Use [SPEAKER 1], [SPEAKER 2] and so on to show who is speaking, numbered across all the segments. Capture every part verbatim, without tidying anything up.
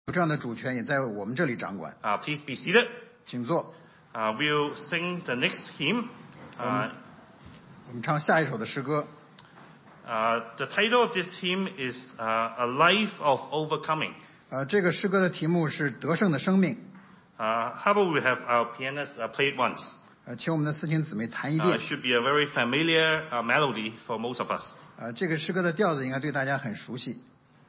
[SPEAKER 1] 这样的主权也在我们这里掌管。
[SPEAKER 2] Uh, please be seated.
[SPEAKER 1] 请坐。
[SPEAKER 2] Uh, we'll sing the next hymn. Uh,
[SPEAKER 1] 我们唱下一首的诗歌。
[SPEAKER 2] uh, the title of this hymn is uh, A Life of Overcoming.
[SPEAKER 1] 呃，这个诗歌的题目是得胜的生命。
[SPEAKER 2] Uh, how about we have our pianist uh, play it once?
[SPEAKER 1] 呃，请我们的司琴姊妹弹一
[SPEAKER 2] Uh,
[SPEAKER 1] 遍。
[SPEAKER 2] it should be a very familiar uh, melody for most of us.
[SPEAKER 1] 呃，这个诗歌的调子应该对大家很熟悉。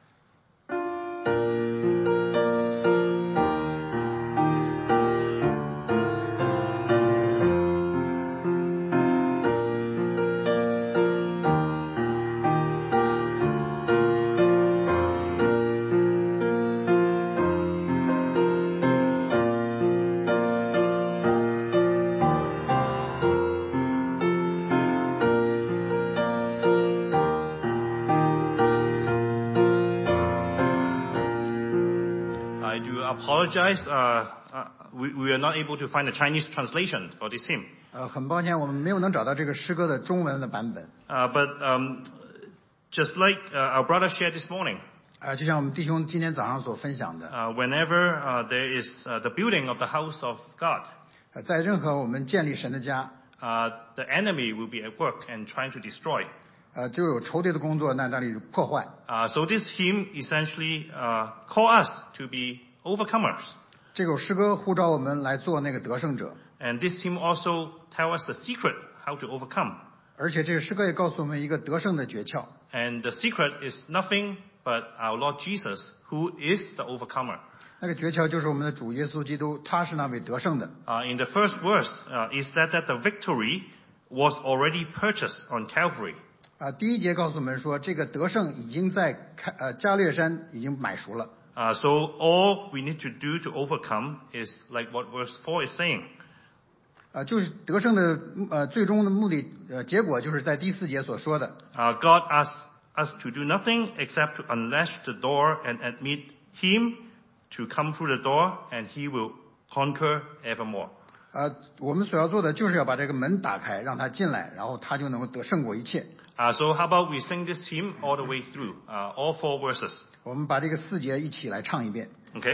[SPEAKER 2] I do apologize. Uh, uh, we, we are not able to find a Chinese translation for this hymn.
[SPEAKER 1] 呃，很抱歉，我们没有能找到这个诗歌的中文的版本。
[SPEAKER 2] Uh, but um, just like uh, our brother shared this morning,
[SPEAKER 1] 啊、就像我们弟兄今天早上所分享的，
[SPEAKER 2] uh, whenever uh, there is uh, the building of the house of God,
[SPEAKER 1] 呃，在任何我们建立神的家，
[SPEAKER 2] uh, the enemy will be at work and trying to destroy.
[SPEAKER 1] 呃，就有仇敌的工作，那那里破坏。
[SPEAKER 2] Uh, so this hymn essentially uh, call us to be overcomers.
[SPEAKER 1] 这首诗歌呼召我们来做那个得胜者，
[SPEAKER 2] And this hymn also tell us the secret how to overcome.
[SPEAKER 1] 而且这个诗歌也告诉我们一个得胜的诀窍。
[SPEAKER 2] And the secret is nothing but our Lord Jesus, who is the overcomer.
[SPEAKER 1] 那个诀窍就是我们的主耶稣基督，他是那位得胜的。
[SPEAKER 2] Uh, in the first verse, uh, is said that the victory was already purchased on Calvary.
[SPEAKER 1] 啊，第一节告诉我们说，这个得胜已经在开呃加略山已经买赎了。
[SPEAKER 2] Uh, so all we need to do to overcome is like what verse four is saying.
[SPEAKER 1] 啊，就是得胜的呃最终的目的呃结果就是在第四节所说的。
[SPEAKER 2] Uh, God asks us to do nothing except to unlatch the door and admit Him to come through the door, and He will conquer evermore.
[SPEAKER 1] 呃，我们所要做的就是要把这个门打开，让他进来，然后他就能够得胜过一切。
[SPEAKER 2] Uh, so how about we sing this hymn all the way through, uh, all four verses.
[SPEAKER 1] 我们把这个四节一起来唱一遍。
[SPEAKER 2] Okay?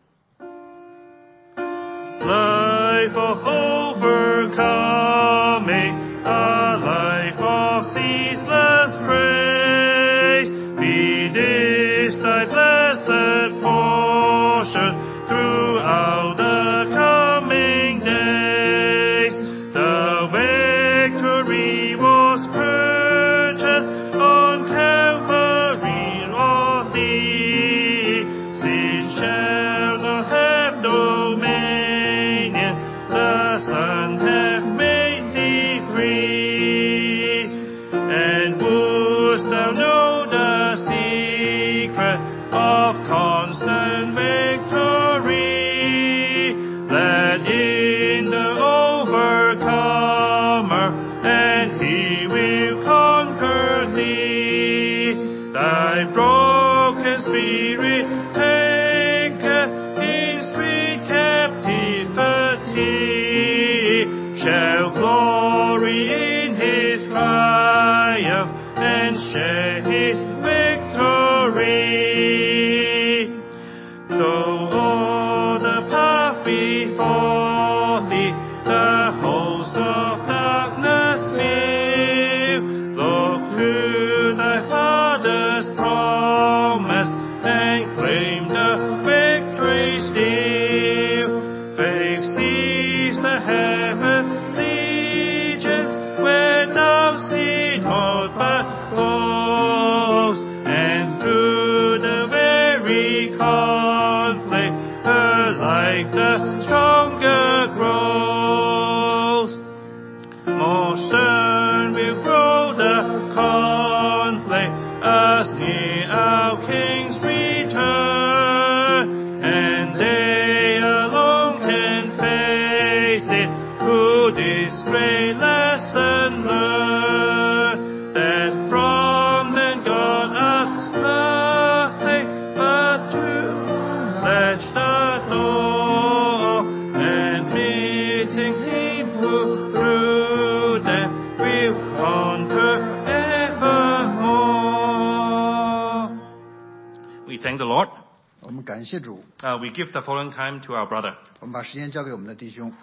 [SPEAKER 2] Life of overcoming, a life of ceaseless praise, be this thy blessed portion throughout the coming days. The victory was purchased on Calvary of thee. Sin shall not have dominion, the Son hath made thee free. And wouldst thou know the secret of constant victory, that in the overcomer, and he will conquer thee. Thy broken spirit taken in sweet captivity shall glory in his triumph and share his victory. Though all the path before thee the hosts of darkness fill, look to thy Father's promise and claim the victory still. Faith sees the heaven legions where thou see not but foes, and through the very conflict her like the stronger grows. More stern will grow the conflict as near our King's return, and they alone can face it who this great lesson learn, that from them God asks nothing but to latch the door, and meeting Him who through them will conquer evermore. We thank the Lord.
[SPEAKER 1] 我们感谢。 谢主。
[SPEAKER 2] Uh, we give the following time to our brother.
[SPEAKER 1] 我们把时间交给我们的弟兄。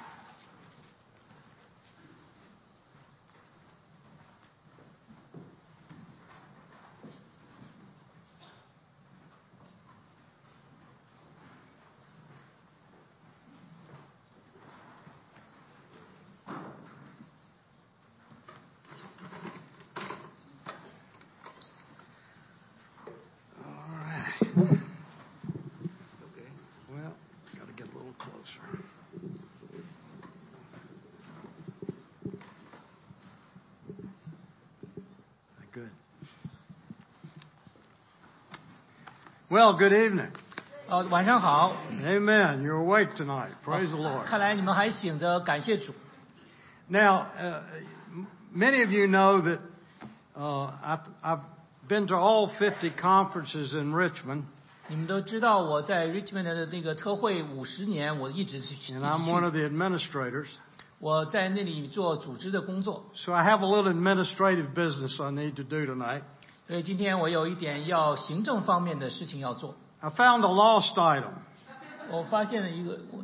[SPEAKER 3] Well, good evening.
[SPEAKER 4] 呃，晚上好。
[SPEAKER 3] Amen. You're awake tonight. Praise the Lord.
[SPEAKER 4] 看来你们还醒着，感谢主。
[SPEAKER 3] Now, uh, many of you know that uh, I've, I've been to all fifty conferences in Richmond,
[SPEAKER 4] 你们都知道我在 Richmond 的那个特会五十年，我一直去。
[SPEAKER 3] and I'm one of the administrators.
[SPEAKER 4] 我在那里做组织的工作，
[SPEAKER 3] So I have a little administrative business I need to do tonight.
[SPEAKER 4] 所以今天我有一点要行政方面的事情要做。
[SPEAKER 3] I found a lost item.
[SPEAKER 4] 我发现了一个，我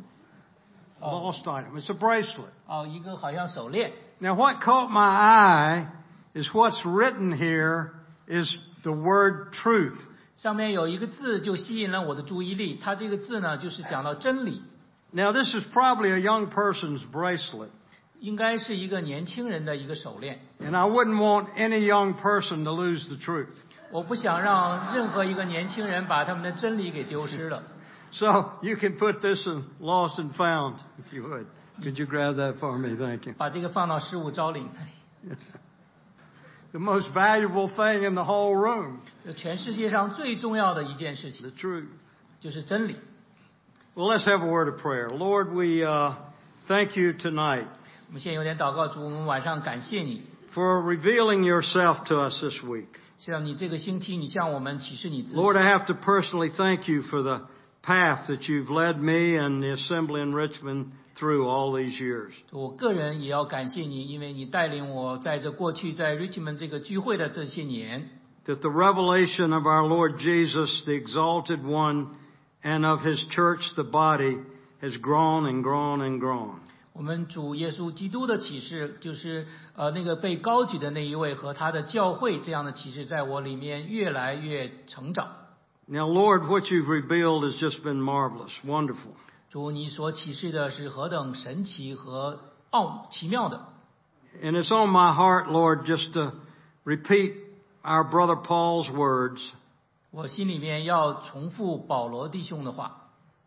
[SPEAKER 3] A lost item. It's a bracelet.
[SPEAKER 4] 哦，一个好像手链。
[SPEAKER 3] Now, what caught my eye is what's written here is the word truth.
[SPEAKER 4] 上面有一个字就吸引了我的注意力，它这个字呢就是讲到真理，
[SPEAKER 3] Now, this is probably a young person's bracelet.
[SPEAKER 4] 应该是一个年轻人的一个手链。
[SPEAKER 3] And I wouldn't want any young person to lose the truth.
[SPEAKER 4] 我不想让任何一个年轻人把他们的真理给丢失了。
[SPEAKER 3] So you can put this in lost and found, if you would. Could you grab that for me? Thank you.
[SPEAKER 4] 把这个放到失物招领那里。
[SPEAKER 3] The most valuable thing in the whole room,
[SPEAKER 4] 这全世界上最重要的一件事
[SPEAKER 3] the
[SPEAKER 4] 情
[SPEAKER 3] truth.
[SPEAKER 4] 就是真理。
[SPEAKER 3] Well, let's have a word of prayer. Lord, we uh, thank you tonight
[SPEAKER 4] 我们现在有点祷告，主，我们晚上感谢你，
[SPEAKER 3] for revealing yourself to us this week.
[SPEAKER 4] 希望你这个星期你向我们启示你自己。
[SPEAKER 3] Lord, I have to personally thank you for the path that you've led me and the assembly in Richmond through all these years.
[SPEAKER 4] 我个人也要感谢你，因为你带领我在这过去在 Richmond 这个聚会的这些年，
[SPEAKER 3] That the revelation of our Lord Jesus, the exalted one, and of his church, the body, has grown and grown and grown.
[SPEAKER 4] 我们主耶稣基督的启示，就是呃那个被高举的那一位和他的教会这样的启示，在我里面越来越成长。
[SPEAKER 3] Now, Lord, what you've revealed has just been marvelous, wonderful.
[SPEAKER 4] 主，你所启示的是何等神奇和奥奇妙的。
[SPEAKER 3] And it's on my heart, Lord, just to repeat our brother Paul's words.
[SPEAKER 4] 我心里面要重复保罗弟兄的话，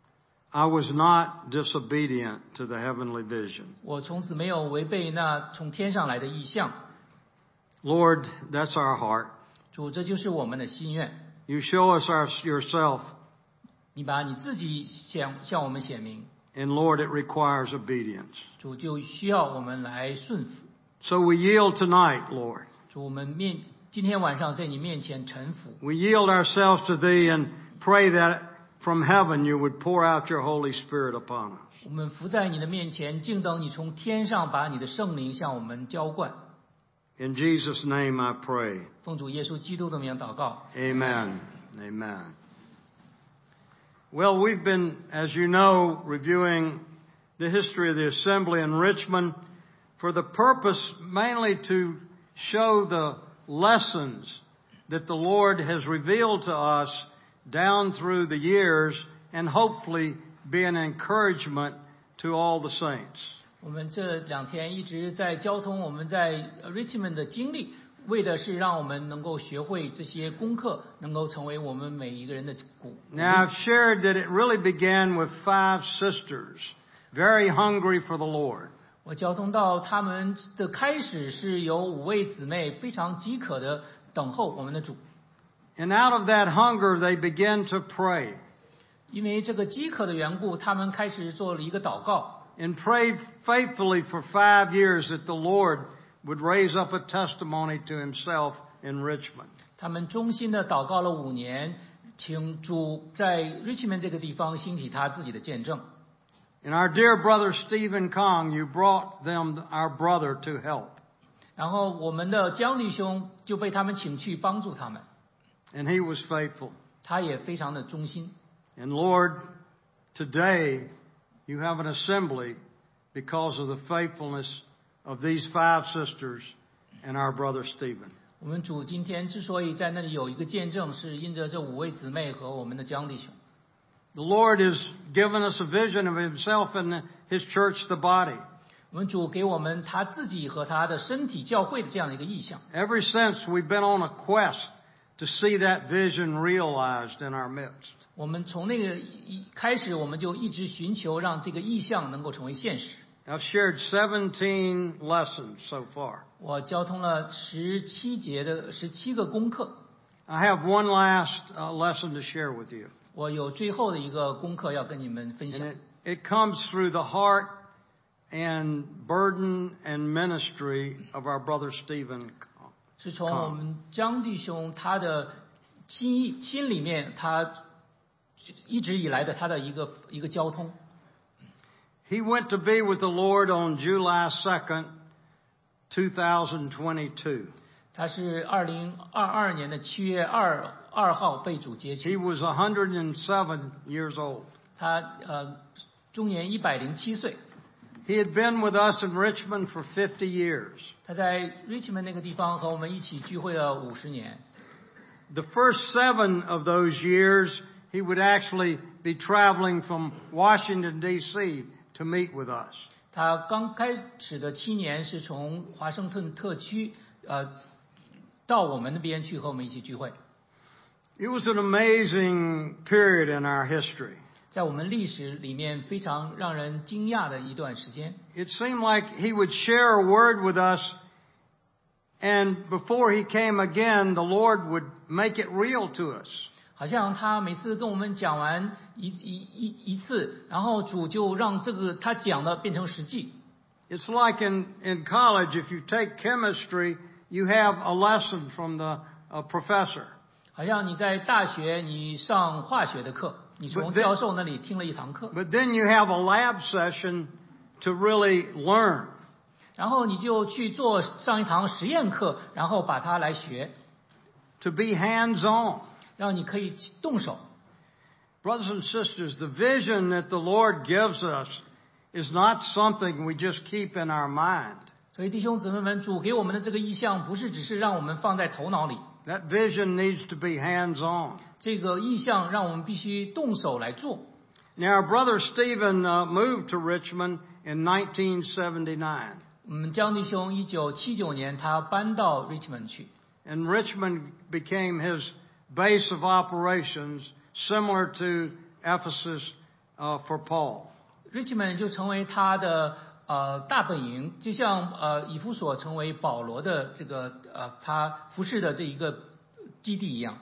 [SPEAKER 3] I was not disobedient to the heavenly vision.
[SPEAKER 4] 我从此没有违背那从天上来的意象。
[SPEAKER 3] Lord, that's our heart.
[SPEAKER 4] 主，这就是我们的心愿。
[SPEAKER 3] You show us our, yourself,
[SPEAKER 4] 你把你自己向向我们显明，
[SPEAKER 3] and Lord, it requires obedience.
[SPEAKER 4] 主就需要我们来顺服。
[SPEAKER 3] So we yield tonight, Lord.
[SPEAKER 4] 主，我们面今天晚上在你面前臣服，
[SPEAKER 3] We yield ourselves to Thee and pray that from heaven you would pour out your Holy Spirit upon us.
[SPEAKER 4] 我们伏在你的面前，静等你从天上把你的圣灵向我们浇灌。
[SPEAKER 3] In Jesus' name I pray.
[SPEAKER 4] 奉主耶稣基督的名祷告。
[SPEAKER 3] Amen. Amen. Well, we've been, as you know, reviewing the history of the assembly in Richmond for the purpose mainly to show the lessons that the Lord has revealed to us down through the years and hopefully be an encouragement to all the saints.
[SPEAKER 4] 我们这两天一直在交通我们在 Richmond 的经历，为的是让我们能够学会这些功课，能够成为我们每一个人的鼓。
[SPEAKER 3] Now, I've shared that it really began with five sisters, very hungry for the Lord.
[SPEAKER 4] 我交通到他们的开始是有五位姊妹非常饥渴的等候我们的主，
[SPEAKER 3] And out of that hunger, they began to pray
[SPEAKER 4] 因为这个饥渴的缘故，他们开始做了一个祷告，
[SPEAKER 3] and prayed faithfully for five years that the Lord would raise up a testimony to himself in Richmond.
[SPEAKER 4] 他们衷心的祷告了五年，请主在 Richmond 这个地方兴起他自己的见证。
[SPEAKER 3] And our dear brother Stephen Kong, you brought them, our brother, to help.
[SPEAKER 4] 然后我们的江弟兄就被他们请去帮助他们，
[SPEAKER 3] And he was faithful.
[SPEAKER 4] 他也非常的忠心。
[SPEAKER 3] And Lord, today you have an assembly because of the faithfulness of these five sisters and our brother Stephen.
[SPEAKER 4] 我们主今天之所以在那里有一个见证，是因着这五位姊妹和我们的江弟兄。
[SPEAKER 3] The Lord has given us a vision of Himself and His church, the body.
[SPEAKER 4] 我们主给我们他自己和他的身体教会的这样的一个意象。
[SPEAKER 3] Ever since we've been on a quest to see that vision realized in our midst.
[SPEAKER 4] 我们从那个一开始，我们就一直寻求让这个意象能够成为现实。
[SPEAKER 3] I've shared seventeen lessons so far.
[SPEAKER 4] 我交通了十七节的十七个功课。
[SPEAKER 3] I have one last uh, lesson to share with you.
[SPEAKER 4] 我有最后的一个功课要跟你们分享。
[SPEAKER 3] And it, it comes through the heart and burden and ministry of our brother Stephen.
[SPEAKER 4] 是从我们江弟兄他的心心里面，他一直以来的他的一个一个交通。
[SPEAKER 3] He went to be with the Lord on July second, two thousand twenty-two.
[SPEAKER 4] 他是二零二二年的七月二二号被主接
[SPEAKER 3] He
[SPEAKER 4] 去。
[SPEAKER 3] was one hundred seven years old.
[SPEAKER 4] 他呃终年一百零七岁。
[SPEAKER 3] He had been with us in Richmond for fifty years.
[SPEAKER 4] 他在 Richmond 那个地方和我们一起聚会了五十年。
[SPEAKER 3] The first seven of those years, he would actually be traveling from Washington, D C to meet with us.
[SPEAKER 4] 他刚开始的七年是从华盛顿特区呃到我们那边去和我们一起聚会。
[SPEAKER 3] It was an amazing period in our history.
[SPEAKER 4] 在我们历史里面非常让人惊讶的一段时间。
[SPEAKER 3] It seemed like he would share a word with us, and before he came again, the Lord would make it real to us.
[SPEAKER 4] 好像他每次跟我们讲完一一一一次，然后主就让这个他讲的变成实际。
[SPEAKER 3] It's like in, in college, if you take chemistry, you have a lesson from the uh, professor.
[SPEAKER 4] 好像你在大学你上化学的课，你从
[SPEAKER 3] But then-
[SPEAKER 4] 教授那里听了一堂课，
[SPEAKER 3] But then you have a lab session to really learn.
[SPEAKER 4] 然后你就去做上一堂实验课，然后把它来学，
[SPEAKER 3] To be hands-on.
[SPEAKER 4] 让你可以动手。
[SPEAKER 3] Brothers and sisters, the vision that the Lord gives us is not something we just keep in our mind.
[SPEAKER 4] 所以弟兄姊妹们，主给我们的这个意象，不是只是让我们放在头脑里，
[SPEAKER 3] That vision needs to be hands-on.
[SPEAKER 4] 这个意象让我们必须动手来做。
[SPEAKER 3] Now, our brother Stephen uh, moved to Richmond in nineteen seventy-nine.
[SPEAKER 4] 我们江弟兄一九七九年他搬到 Richmond 去，
[SPEAKER 3] And Richmond became his base of operations, similar to Ephesus uh, for Paul.
[SPEAKER 4] Richmond 就成为他的呃大本营，就像呃以弗所成为保罗的这个呃他服侍的这一个基地一样。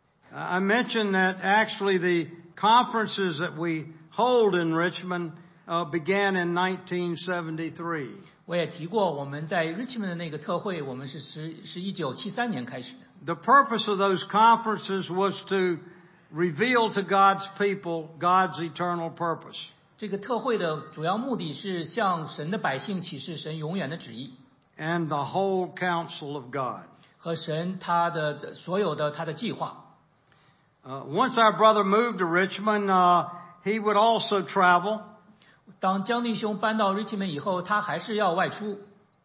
[SPEAKER 3] I mentioned that actually the conferences that we hold in Richmond uh, began in nineteen seventy-three.
[SPEAKER 4] 我也提过，我们在 Richmond 的那个特会，我们是十是一九七三年开始的。
[SPEAKER 3] The purpose of those conferences was to reveal to God's people God's eternal purpose.
[SPEAKER 4] 这个特会的主要目的是向神的百姓启示神永远的旨意
[SPEAKER 3] And the whole counsel of God.
[SPEAKER 4] 和神他的所有的他的计划。
[SPEAKER 3] Uh, once our brother moved to Richmond, uh, he would also travel,
[SPEAKER 4] 当江弟兄搬到 Richmond 以后，他还是要外出，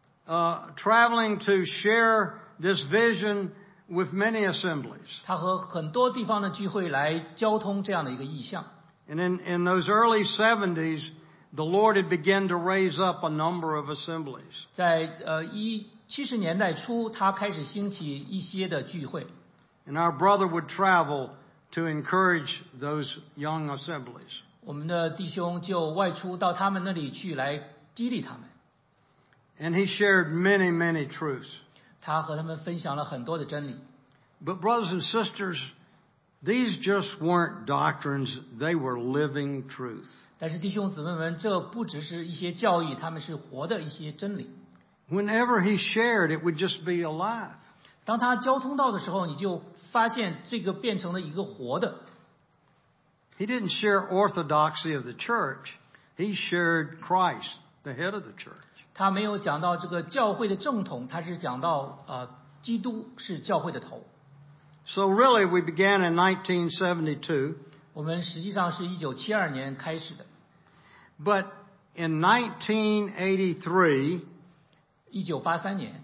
[SPEAKER 3] uh, traveling to share this vision with many assemblies.
[SPEAKER 4] 他和很多地方的聚会来交通这样的一个意象。
[SPEAKER 3] And in, in those early seventies, the Lord had begun to raise up a number of assemblies.
[SPEAKER 4] 在呃一七十年代初，他开始兴起一些的聚会，
[SPEAKER 3] And our brother would travel to encourage those young assemblies.
[SPEAKER 4] 我们的弟兄就外出到他们那里去来激励他们。
[SPEAKER 3] And he shared many, many truths.
[SPEAKER 4] 他和他们分享了很多的真理。
[SPEAKER 3] But brothers and sisters, these just weren't doctrines, they were living truth.
[SPEAKER 4] 但是弟兄姊妹们，这不只是一些教义，他们是活的一些真理。
[SPEAKER 3] Whenever he shared, it would just be alive.
[SPEAKER 4] 当他交通到的时候，你就发现这个变成了一个活的。
[SPEAKER 3] He didn't share orthodoxy of the church. He shared Christ, the head of the church.
[SPEAKER 4] 他没有讲到这个教会的正统，他是讲到呃，基督是教会的头。
[SPEAKER 3] So really, we began in nineteen seventy-two.
[SPEAKER 4] 我们实际上是一九七二年开始的。
[SPEAKER 3] But in nineteen eighty-three,
[SPEAKER 4] 一九八三年，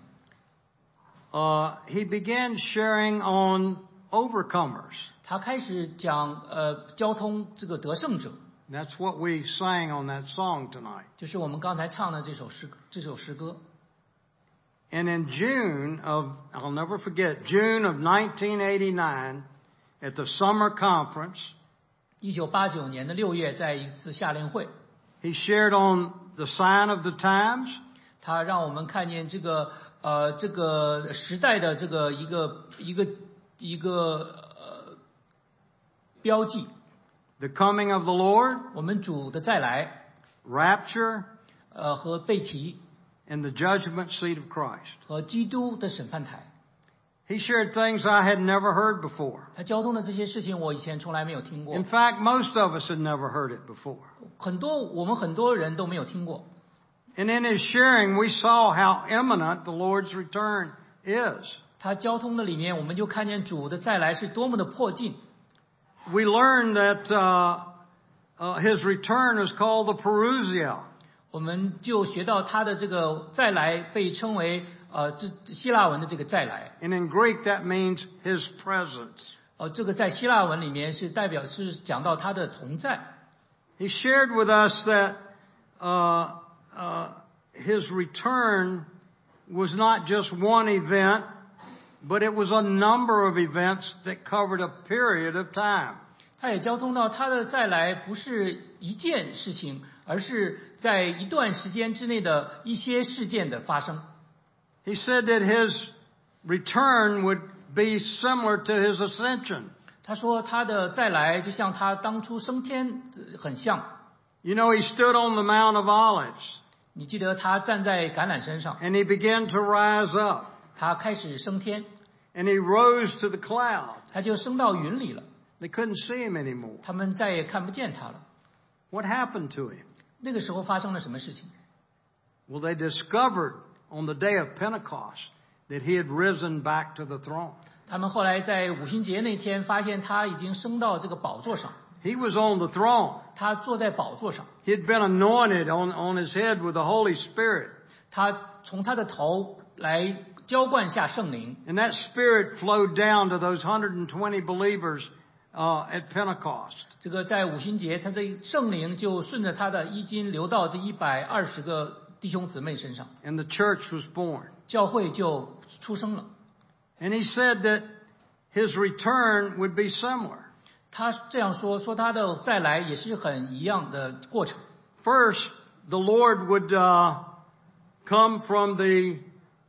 [SPEAKER 3] uh, he began sharing on overcomers.
[SPEAKER 4] 他开始讲呃交通这个得胜者，
[SPEAKER 3] That's what we sang on that song tonight.
[SPEAKER 4] 就是我们刚才唱的这首诗这首诗歌。
[SPEAKER 3] And in June of, I'll never forget, June of nineteen eighty-nine, at the summer conference,
[SPEAKER 4] 一九八九年的六月，在一次夏令会，
[SPEAKER 3] he shared on the sign of the times,
[SPEAKER 4] 他让我们看见这个呃这个时代的这个一个一个一个呃标记，
[SPEAKER 3] the coming of the Lord,
[SPEAKER 4] 我们主的再来，
[SPEAKER 3] rapture,
[SPEAKER 4] 呃和被提
[SPEAKER 3] and the judgment seat of Christ.
[SPEAKER 4] 和基督的审判台。
[SPEAKER 3] He shared things I had never heard before.
[SPEAKER 4] 他交通的这些事情，我以前从来没有听过
[SPEAKER 3] In，fact, most of us had never heard it before.
[SPEAKER 4] 很多我们很多人都没有听过。
[SPEAKER 3] And in his sharing, we saw how imminent the Lord's return is.
[SPEAKER 4] 他交通的里面，我们就看见主的再来是多么的迫近。
[SPEAKER 3] We learned that uh, uh, his return is called the Parousia.
[SPEAKER 4] 我们就学到他的这个再来被称为呃这希腊文的这个再来，
[SPEAKER 3] And in Greek, that means his presence.
[SPEAKER 4] 呃这个在希腊文里面是代表是讲到他的同在。
[SPEAKER 3] He shared with us that uh, uh, his return was not just one event, but it was a number of events that covered a period of time.
[SPEAKER 4] 他也交通到他的再来不是一件事情，而是在一段时间之内的一些事件的发生。
[SPEAKER 3] He said that his return would be similar to his ascension.
[SPEAKER 4] 他说他的再来就像他当初升天呃很像。
[SPEAKER 3] You know, he stood on the Mount of Olives
[SPEAKER 4] 你记得他站在橄榄山上，
[SPEAKER 3] and he began to rise up
[SPEAKER 4] 他开始升天，
[SPEAKER 3] and he rose to the cloud.
[SPEAKER 4] 他就升到云里了，
[SPEAKER 3] They couldn't see him anymore.
[SPEAKER 4] 他们再也看不见他了。
[SPEAKER 3] What happened to him?
[SPEAKER 4] 那个时候发生了什么事情？
[SPEAKER 3] Well, they discovered on the day of Pentecost that he had risen back to the throne.
[SPEAKER 4] 他们后来在五旬节那天发现他已经升到这个宝座上，
[SPEAKER 3] He was on the throne.
[SPEAKER 4] 他坐在宝座上，
[SPEAKER 3] He had been anointed on, on his head with the Holy Spirit.
[SPEAKER 4] 他从他的头来浇灌下圣灵，
[SPEAKER 3] And that Spirit flowed down to those one hundred twenty believers uh, at Pentecost.
[SPEAKER 4] 这个在五旬节，他的圣灵就顺着他的衣襟流到这一百二十个弟兄姊妹身上，
[SPEAKER 3] And the church was born.
[SPEAKER 4] 教会就出生了。
[SPEAKER 3] And he said that his return would be similar.
[SPEAKER 4] 他这样说，说他的再来也是很一样的过程。
[SPEAKER 3] First, the Lord would uh, come from the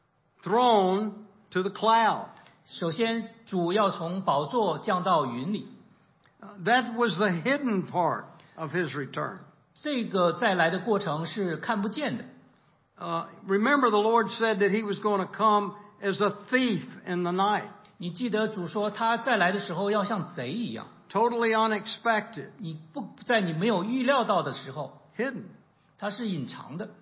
[SPEAKER 3] throne to the cloud.
[SPEAKER 4] 首先，主要从宝座降到云里，
[SPEAKER 3] Uh, that was the hidden part of his return.
[SPEAKER 4] 这个再来的过程是看不见的。
[SPEAKER 3] Uh, remember, the Lord said that he was going to come as a thief in the night,
[SPEAKER 4] 你记得主说他再来的时候要像贼一样，
[SPEAKER 3] totally unexpected,
[SPEAKER 4] 你不在你没有预料到的时候，
[SPEAKER 3] hidden.
[SPEAKER 4] 它是隐藏的。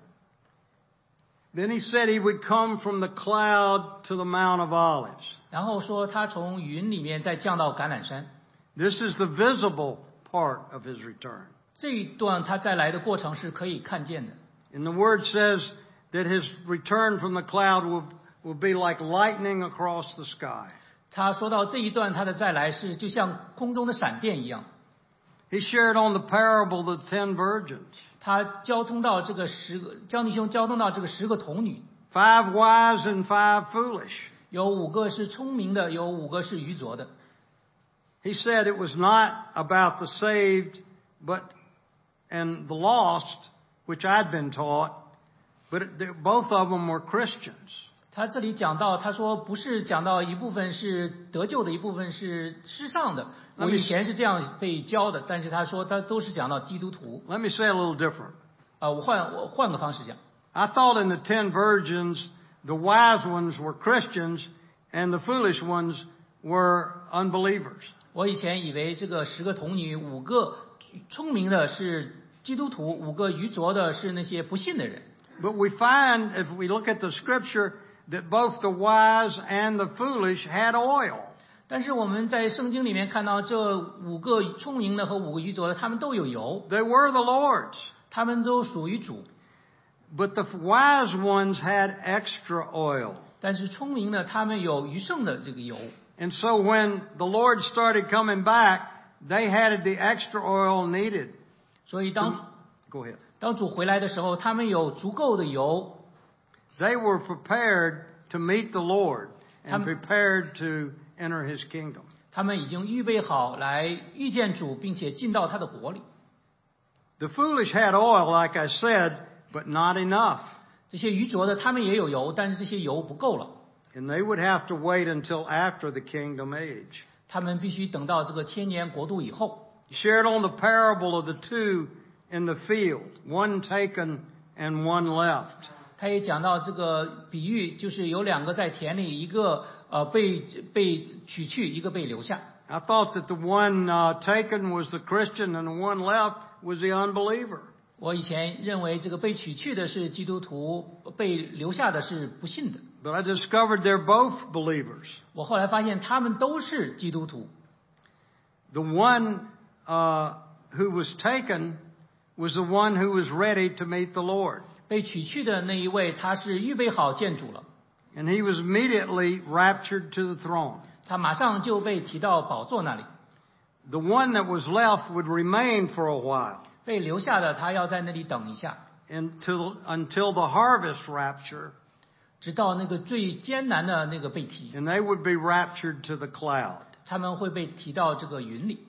[SPEAKER 3] Then he said he would come from the cloud to the Mount of Olives.
[SPEAKER 4] 然后说他从云里面再降到橄榄山，
[SPEAKER 3] This is the visible part of his return.
[SPEAKER 4] 这一段他再来的过程是可以看见的。
[SPEAKER 3] And the word says that his return from the cloud will, will be like lightning across the sky.
[SPEAKER 4] 他说到这一段他的再来是就像空中的闪电一样。
[SPEAKER 3] He shared on the parable of the ten virgins.
[SPEAKER 4] 他交通到这个十个，江弟兄交通到这个十个童女，
[SPEAKER 3] Five wise and five foolish.
[SPEAKER 4] 有五个是聪明的，有五个是愚拙的。
[SPEAKER 3] He said it was not about the saved but and the lost, which I'd been taught, but it, both of them were Christians.
[SPEAKER 4] 他这里讲到，他说不是讲到一部分是得救的，一部分是失丧的。我以前是这样被教的，但是他说他都是讲到基督徒。
[SPEAKER 3] Let me say it a little different.
[SPEAKER 4] 啊、我换我换个方式讲，
[SPEAKER 3] I thought in the ten virgins, the wise ones were Christians and the foolish ones were unbelievers.
[SPEAKER 4] 我以前以为这个十个童女，五个聪明的是基督徒，五个愚拙的是那些不信的人。
[SPEAKER 3] But we find, if we look at the scripture, that both the wise and the foolish had oil.
[SPEAKER 4] 但是我们在圣经里面看到，这五个聪明的和五个愚拙的，他们都有油，
[SPEAKER 3] They were the Lord's.
[SPEAKER 4] 他们都属于主。
[SPEAKER 3] But the wise ones had extra oil.
[SPEAKER 4] 但是聪明的，他们有余剩的这个油。
[SPEAKER 3] And so when the Lord started coming back, they had the extra oil needed.
[SPEAKER 4] 所以当
[SPEAKER 3] Go ahead.
[SPEAKER 4] 当主回来的时候，他们有足够的油，
[SPEAKER 3] They were prepared to meet the Lord and
[SPEAKER 4] Tam-
[SPEAKER 3] prepared to enter His kingdom.
[SPEAKER 4] 他们已经预备好来遇见主，并且进到他的国里。
[SPEAKER 3] The foolish had oil, like I said, but not enough.
[SPEAKER 4] 这些愚拙的，他们也有油，但是这些油不够了，
[SPEAKER 3] And they would have to wait until after the kingdom age.
[SPEAKER 4] 他们必须等到这个千年国度以后。
[SPEAKER 3] He shared on the parable of the two in the field, one taken and one left.
[SPEAKER 4] 他也讲到这个比喻，就是有两个在田里，一个呃被被取去，一个被留下。
[SPEAKER 3] I thought that the one uh, taken was the Christian and the one left was the unbeliever.
[SPEAKER 4] 我以前认为这个被取去的是基督徒，被留下的是不信的。
[SPEAKER 3] But I discovered they're both believers.
[SPEAKER 4] 我后来发现他们都是基督徒。
[SPEAKER 3] The one uh, who was taken was the one who was ready to meet the Lord.
[SPEAKER 4] 被取去的那一位，他是预备好见主了，
[SPEAKER 3] And he was immediately raptured to the throne.
[SPEAKER 4] 他马上就被提到宝座那里。
[SPEAKER 3] The one that was left would remain for a while
[SPEAKER 4] 被留下的，他要在那里等一下，
[SPEAKER 3] until, until the harvest rapture,
[SPEAKER 4] 直到那个最艰难的那个被提，
[SPEAKER 3] and they would be raptured to the cloud.
[SPEAKER 4] 他们会被提到这个云里。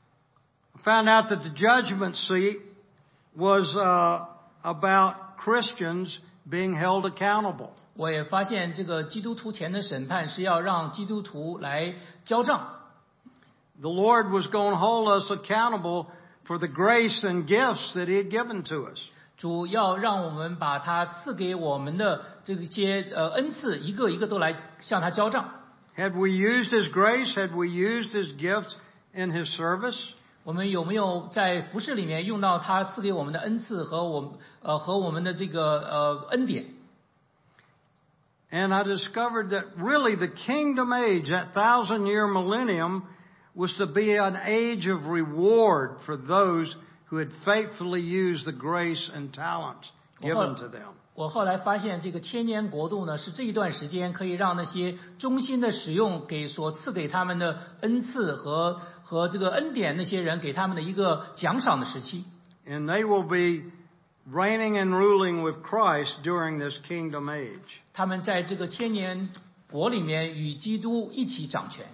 [SPEAKER 3] I found out that the judgment seat was uh, about Christians being held accountable.
[SPEAKER 4] 我也发现这个基督徒前的审判是要让基督徒来交账。
[SPEAKER 3] The Lord was going to hold us accountable for the grace and gifts that He had given to us.
[SPEAKER 4] 主要让我们把他赐给我们的这些呃恩赐，一个一个都来向他交账。
[SPEAKER 3] Had we used His grace? Had we used His gifts in His service?
[SPEAKER 4] 我们有没有在服饰里面用到他赐给我们的恩赐和我们呃和我们的这个呃恩典？
[SPEAKER 3] And I discovered that really the kingdom age, that thousand year millennium, was to be an age of reward for those who had faithfully used the grace and talents given to them.
[SPEAKER 4] 我后来发现，这个千年国度呢，是这一段时间可以让那些忠心的使用给所赐给他们的恩赐和和这个恩典那些人给他们的一个奖赏的时期。
[SPEAKER 3] And they will be reigning and ruling with Christ during this kingdom age.
[SPEAKER 4] 他们在这个千年国里面与基督一起掌权。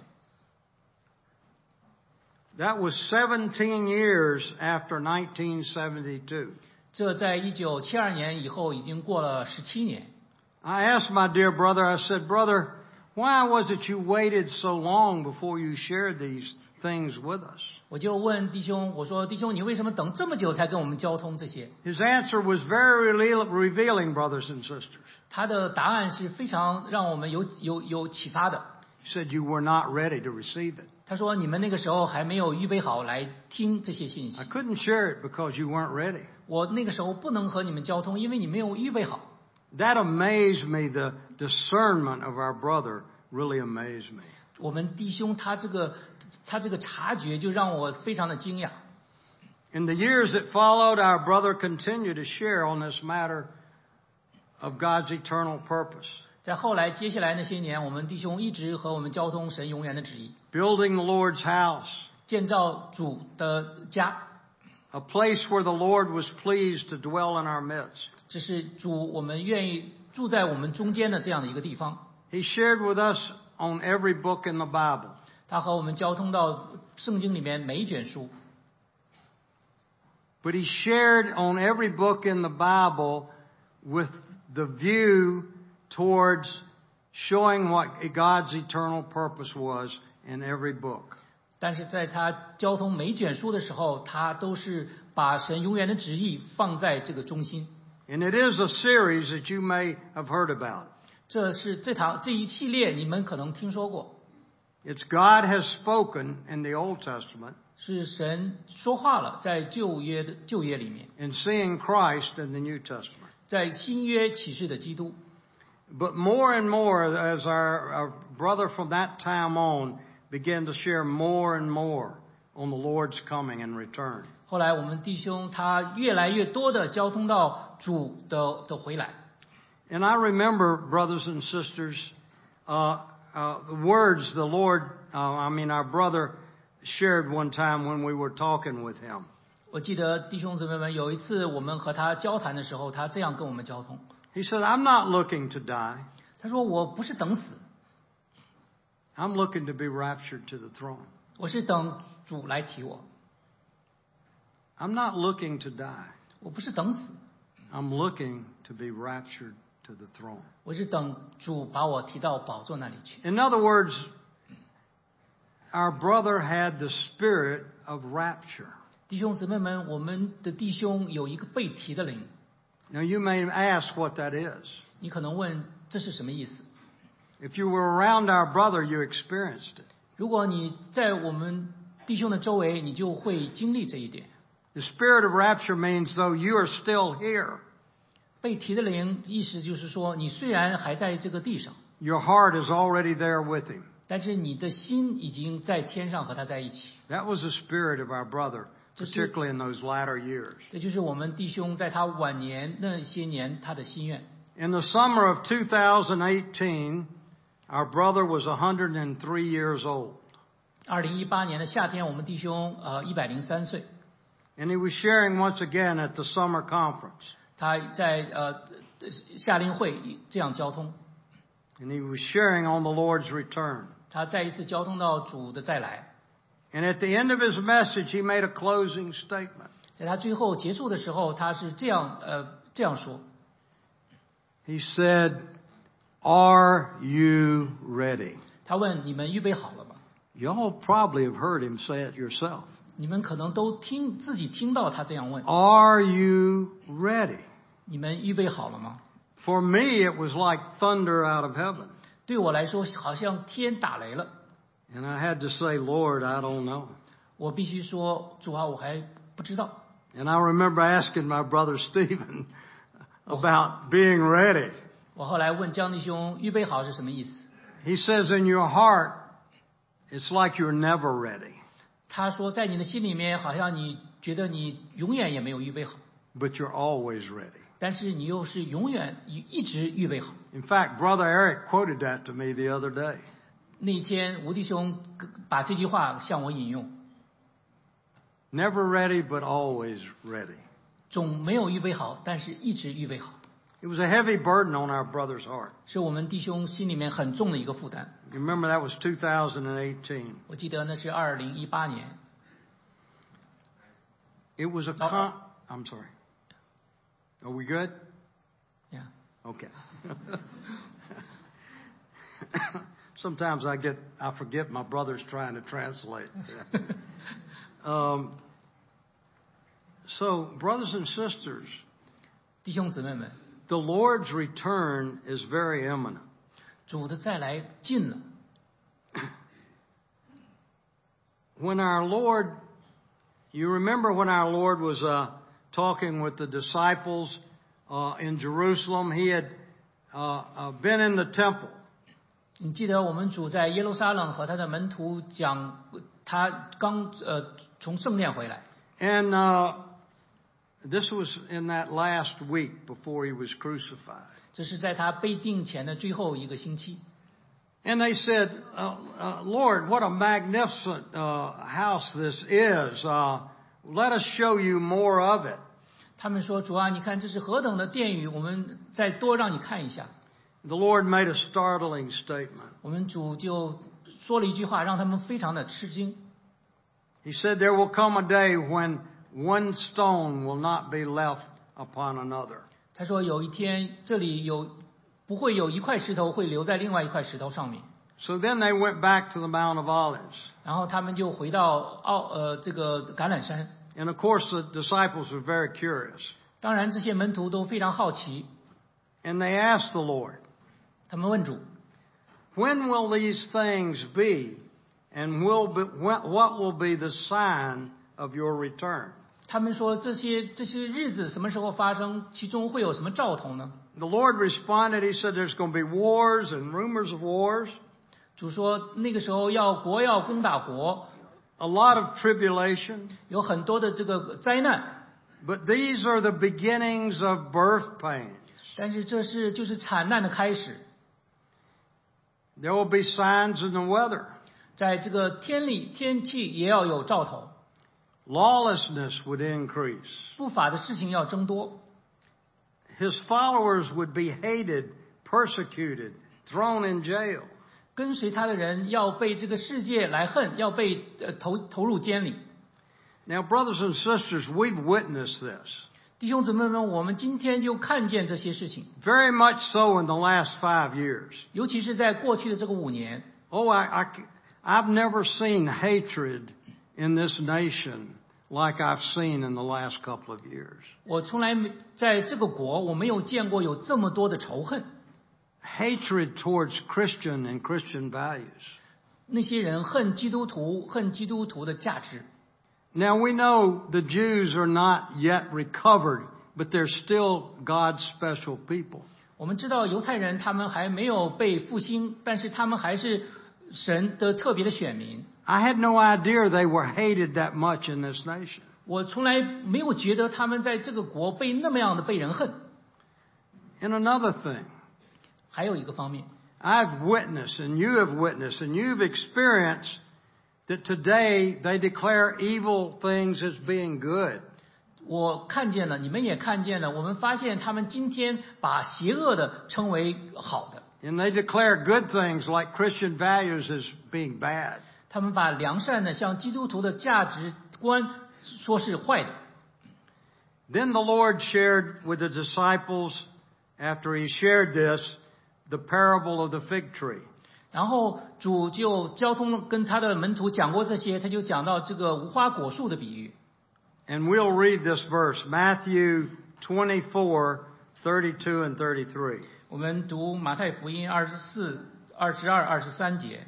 [SPEAKER 3] That was seventeen years after nineteen seventy-two.
[SPEAKER 4] 这在一九七二年以后已经过了十七年。
[SPEAKER 3] I asked my dear brother, I said, "Brother, why was it you waited so long before you shared these things with us?"
[SPEAKER 4] 我就问弟兄，我说弟兄，你为什么等这么久才跟我们交通这些？
[SPEAKER 3] His answer was very reveal- revealing, brothers and sisters.
[SPEAKER 4] 他的答案是非常让我们有有有启发的。
[SPEAKER 3] He said, "You were not ready to receive it.
[SPEAKER 4] 他说你们那个时候还没有预备好来听这些信息
[SPEAKER 3] I，couldn't share it because you weren't ready."
[SPEAKER 4] 我那个时候不能和你们交通，因为你没有预备好。
[SPEAKER 3] That amazed me. The discernment of our brother really amazed me.
[SPEAKER 4] 我们弟兄他这个他这个察觉就让我非常的惊讶。
[SPEAKER 3] In the years that followed, our brother continued to share on this matter of God's eternal purpose.
[SPEAKER 4] 在后来接下来那些年，我们弟兄一直和我们交通神永远的旨意，
[SPEAKER 3] Building the Lord's house,
[SPEAKER 4] 建造主的家，
[SPEAKER 3] a place where the Lord was pleased to dwell in our midst.
[SPEAKER 4] 这是主我们愿意住在我们中间的这样的一个地方。
[SPEAKER 3] He shared with us on every book in the Bible.
[SPEAKER 4] 他和我们交通到圣经里面每一卷书，
[SPEAKER 3] But he shared on every book in the Bible with the view towards showing what God's eternal purpose was in every book.
[SPEAKER 4] 但是在他交通每一卷书的时候，他都是把神永远的旨意放在这个中心。
[SPEAKER 3] And it is a series that you may have heard about.
[SPEAKER 4] 这是这堂这一系列你们可能听说过，
[SPEAKER 3] It's God has spoken in the Old Testament
[SPEAKER 4] 是神说话了，在旧约的旧约里面，
[SPEAKER 3] and seeing Christ in the New Testament.
[SPEAKER 4] 在新约启示的基督。
[SPEAKER 3] But more and more, as our, our brother from that time on began to share more and more on the Lord's coming and return.
[SPEAKER 4] 后来我们弟兄他越来越多的交通到主的的回来。
[SPEAKER 3] And I remember, brothers and sisters, uh, uh, the words the Lord, uh, I mean our brother, shared one time when we were talking with him.
[SPEAKER 4] 我记得弟兄姊妹们有一次我们和他交谈的时候，他这样跟我们交通。
[SPEAKER 3] He said, I'm not looking to die.
[SPEAKER 4] 他说我不是等死，
[SPEAKER 3] I'm looking to be raptured to the throne.
[SPEAKER 4] 我是等主来提我。
[SPEAKER 3] I'm not looking to die.
[SPEAKER 4] 我不是等死，
[SPEAKER 3] I'm looking to be raptured to the throne.
[SPEAKER 4] 我是等主把我提到宝座那里去。
[SPEAKER 3] In other words, our brother had the spirit of rapture.
[SPEAKER 4] 弟兄姊妹们，我们的弟兄有一个被提的灵。
[SPEAKER 3] Now you may ask what that is.
[SPEAKER 4] 你可能问这是什么意思？
[SPEAKER 3] If you were around our brother, you experienced it.
[SPEAKER 4] 如果你在我们弟兄的周围，你就会经历这一点。
[SPEAKER 3] The spirit of rapture means though you are still here,
[SPEAKER 4] 被提的灵意思就是说，你虽然还在这个地上，
[SPEAKER 3] your heart is already there with him.
[SPEAKER 4] 但是你的心已经在天上和他在一起。
[SPEAKER 3] That was the spirit of our brother, particularly in those latter years.
[SPEAKER 4] 这就是我们弟兄在他晚年那些年他的心愿。
[SPEAKER 3] In the summer of two thousand eighteen, our brother was one hundred three years old.
[SPEAKER 4] 二零一八年的夏天，我们弟兄呃一百零三岁，
[SPEAKER 3] And he was sharing once again at the summer conference.
[SPEAKER 4] 他在呃夏令会这样交通，
[SPEAKER 3] And he was sharing on the Lord's return.
[SPEAKER 4] 他再一次交通到主的再来。
[SPEAKER 3] And at the end of his message, he made a closing statement.
[SPEAKER 4] 在他最后结束的时候，他是这样呃这样说，
[SPEAKER 3] He said, Are you ready?
[SPEAKER 4] 他问你们预备好了吗？
[SPEAKER 3] Y'all probably have heard him say it yourself.
[SPEAKER 4] 你们可能都听自己听到他这样问，
[SPEAKER 3] Are you ready?
[SPEAKER 4] 你们预备好了吗？
[SPEAKER 3] For me, it was like thunder out of heaven.
[SPEAKER 4] 对我来说，好像天打雷了。
[SPEAKER 3] And I had to say, Lord, I don't know.
[SPEAKER 4] 我必须说，主啊，我还不知道。
[SPEAKER 3] And I remember asking my brother Stephen about being ready.
[SPEAKER 4] 我后来问江弟兄，预备好是什么意思？
[SPEAKER 3] He says, in your heart, it's like you're never ready,
[SPEAKER 4] 他说，在你的心里面，好像你觉得你永远也没有预备好，
[SPEAKER 3] but you're always ready.
[SPEAKER 4] 但是你又是永远一直预备好。
[SPEAKER 3] In fact, Brother Eric quoted that to me the other day.
[SPEAKER 4] 那一天，吴弟兄把这句话向我引用，
[SPEAKER 3] Never ready, but always ready.
[SPEAKER 4] 总没有预备好，但是一直预备好，
[SPEAKER 3] It was a heavy burden on our brother's heart.
[SPEAKER 4] 是我们弟兄心里面很重的一个负担。
[SPEAKER 3] You remember that was two thousand eighteen.
[SPEAKER 4] 我记得那是二零一八年，
[SPEAKER 3] It was a con- I'm sorry. Are we good?
[SPEAKER 4] Yeah.
[SPEAKER 3] Okay. Sometimes I get, I forget my brother's trying to translate. um, so, brothers and sisters,
[SPEAKER 4] 弟兄姊妹们，
[SPEAKER 3] the Lord's return is very imminent.
[SPEAKER 4] 主的再来近了。
[SPEAKER 3] When our Lord, you remember when our Lord was uh, talking with the disciples uh, in Jerusalem, he had uh, uh, been in the temple.
[SPEAKER 4] 你记得我们主在耶路撒冷和他的门徒讲，他刚呃从圣殿回来，
[SPEAKER 3] And uh, this was in that last week before he was crucified.
[SPEAKER 4] 这是在他被定前的最后一个星期。
[SPEAKER 3] And they said, uh, uh, Lord, what a magnificent uh, house this is. Uh, let us show you more of it.
[SPEAKER 4] 他们说：“主啊，你看这是何等的殿宇，我们再多让你看一下。”
[SPEAKER 3] The Lord made a startling statement.
[SPEAKER 4] 我们主就说了一句话，让他们非常的吃惊。
[SPEAKER 3] He said, there will come a day when one stone will not be left upon another.
[SPEAKER 4] 他说有一天这里有不会有一块石头会留在另外一块石头上面。
[SPEAKER 3] So then they went back to the Mount of Olives.
[SPEAKER 4] 然后他们就回到奥呃这个橄榄山。
[SPEAKER 3] And of course the disciples were very curious.
[SPEAKER 4] 当然这些门徒都非常好奇，
[SPEAKER 3] And they asked the Lord,
[SPEAKER 4] 他们问主，
[SPEAKER 3] when will these things be? And will be, what will be the sign of your return?
[SPEAKER 4] 他们说这些这些日子什么时候发生？其中会有什么兆头呢？
[SPEAKER 3] The Lord responded, he said, there's going to be wars and rumors of wars.
[SPEAKER 4] 主说那个时候要国要攻打国，
[SPEAKER 3] a lot of tribulation.
[SPEAKER 4] 有很多的这个灾难，
[SPEAKER 3] But these are the beginnings of birth pains.
[SPEAKER 4] 但是这是就是惨难的开始。
[SPEAKER 3] There will be signs in the weather.
[SPEAKER 4] 在这个天里天气也要有兆头，
[SPEAKER 3] Lawlessness would increase.
[SPEAKER 4] 不法的事情要增多，
[SPEAKER 3] His followers would be hated, persecuted, thrown in jail.
[SPEAKER 4] 跟随他的人要被这个世界来恨，要被呃投投入监里。
[SPEAKER 3] Now, brothers and sisters, we've witnessed this.
[SPEAKER 4] 弟兄姊妹们，我们今天就看见这些事情，
[SPEAKER 3] Very much so in the last five years.
[SPEAKER 4] 尤其是在过去的这个五年，
[SPEAKER 3] Oh, I, I, I've never seen hatred in this nation like I've seen in the last couple of years.
[SPEAKER 4] 我从来没在这个国我没有见过有这么多的仇恨，
[SPEAKER 3] Hatred towards Christian and Christian values.
[SPEAKER 4] 那些人恨基督徒，恨基督徒的价值。
[SPEAKER 3] Now, we know the Jews are not yet recovered, but they're still God's special people.
[SPEAKER 4] 我们知道犹太人他们还没有被复兴，但是他们还是神的特别的选民。
[SPEAKER 3] I had no idea they were hated that much in this nation.
[SPEAKER 4] 我从来没有觉得他们在这个国被那么样的被人恨。
[SPEAKER 3] And another thing,
[SPEAKER 4] 还有一个方面，
[SPEAKER 3] I've witnessed and you have witnessed and you've experienced that today they declare evil things as being good.
[SPEAKER 4] 我看见了，你们也看见了，我们发现他们今天把邪恶的称为好的，
[SPEAKER 3] And they declare good things like Christian values as being bad.
[SPEAKER 4] 他们把良善的像基督徒的价值观说是坏的。
[SPEAKER 3] Then the Lord shared with the disciples, after he shared this, the parable of the fig tree.
[SPEAKER 4] 然后主就交通跟他的门徒讲过这些，他就讲到这个无花果树的比喻。
[SPEAKER 3] And we'll read this verse, Matthew twenty-four, thirty-two and thirty-three.
[SPEAKER 4] 我们读马太福音二十四、二十二、二十三节。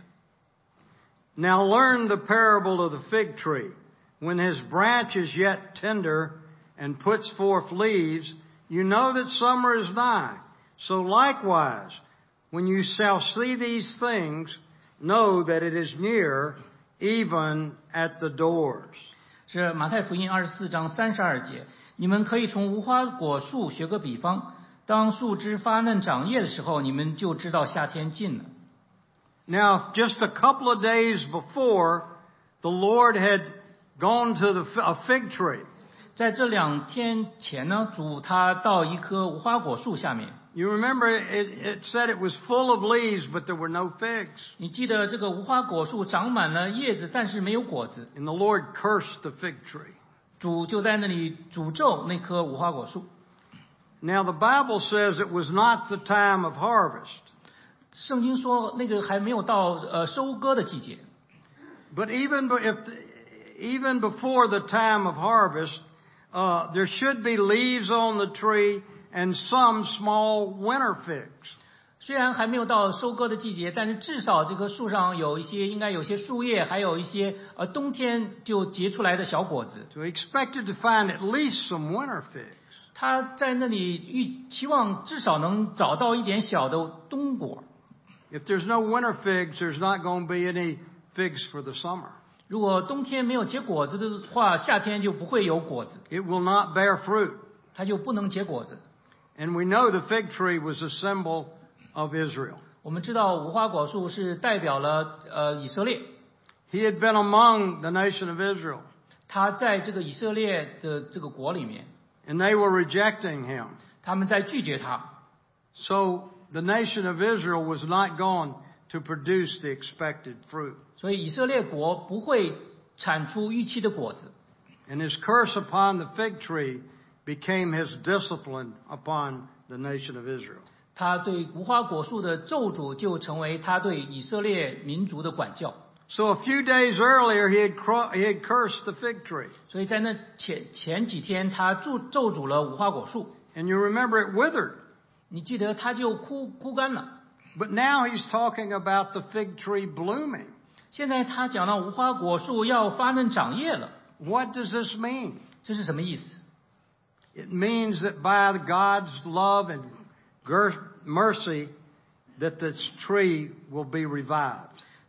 [SPEAKER 3] Now learn the parable of the fig tree. When his branch is yet tender and puts forth leaves, you know that summer is nigh. So likewise, when you shall see these things, know that it is near, even at the doors.
[SPEAKER 4] 是马太福音二十四章三十二节。你们可以从无花果树学个比方，当树枝发嫩长叶的时候，你们就知道夏天近了。
[SPEAKER 3] Now, just a couple of days before, the Lord had gone to the, a fig tree.
[SPEAKER 4] 在这两天前呢，主他到一棵无花果树下面。
[SPEAKER 3] You remember it, it said it was full of leaves, but there were no figs.
[SPEAKER 4] 你记得这个无花果树长满了叶子，但是没有果子。
[SPEAKER 3] And the Lord cursed the fig tree.
[SPEAKER 4] 主就在那里诅咒那棵无花果树。
[SPEAKER 3] Now, the Bible says it was not the time of harvest.
[SPEAKER 4] 圣经说那个还没有到呃收割的季节。
[SPEAKER 3] But even, be- if, even before the time of harvest, uh, there should be leaves on the tree and some small winter figs.
[SPEAKER 4] 虽然还没有到收割的季节，但是至少这棵树上有一些，应该有些树叶，还有一些呃冬天就结出来的小果子。
[SPEAKER 3] So he expected to find at least some winter figs.
[SPEAKER 4] 他在那里预期望至少能找到一点小的冬果。
[SPEAKER 3] If there's no winter figs, there's not going to be any figs for the summer.
[SPEAKER 4] 如果冬天没有结果子的话，夏天就不会有果子，
[SPEAKER 3] It will not bear fruit.
[SPEAKER 4] 它就不能结果子。
[SPEAKER 3] And we know the fig tree was a symbol of Israel.
[SPEAKER 4] 我们知道无花果树是代表了呃以色列，
[SPEAKER 3] He had been among the nation of Israel,
[SPEAKER 4] 他在这个以色列的这个国里面，
[SPEAKER 3] and they were rejecting him.
[SPEAKER 4] 他们在拒绝他，
[SPEAKER 3] So the nation of Israel was not going to produce the expected fruit.
[SPEAKER 4] 所以以色列国不会产出预期的果子。
[SPEAKER 3] And his curse upon the fig tree became his discipline upon the nation of Israel.
[SPEAKER 4] 他对无花果树的咒诅就成为他对以色列民族的管教。
[SPEAKER 3] So a few days earlier, he had, cro- he had cursed the fig tree.
[SPEAKER 4] 所以在那前前几天，他咒咒诅了无花果树。
[SPEAKER 3] And you remember it withered.
[SPEAKER 4] 你记得他就枯枯干了。
[SPEAKER 3] But now he's talking about the fig tree blooming.
[SPEAKER 4] 现在他讲到无花果树要发嫩长叶了，
[SPEAKER 3] What does this mean?
[SPEAKER 4] 这是什么意思？
[SPEAKER 3] It means that by God's love and ger- mercy, that this tree will be revived.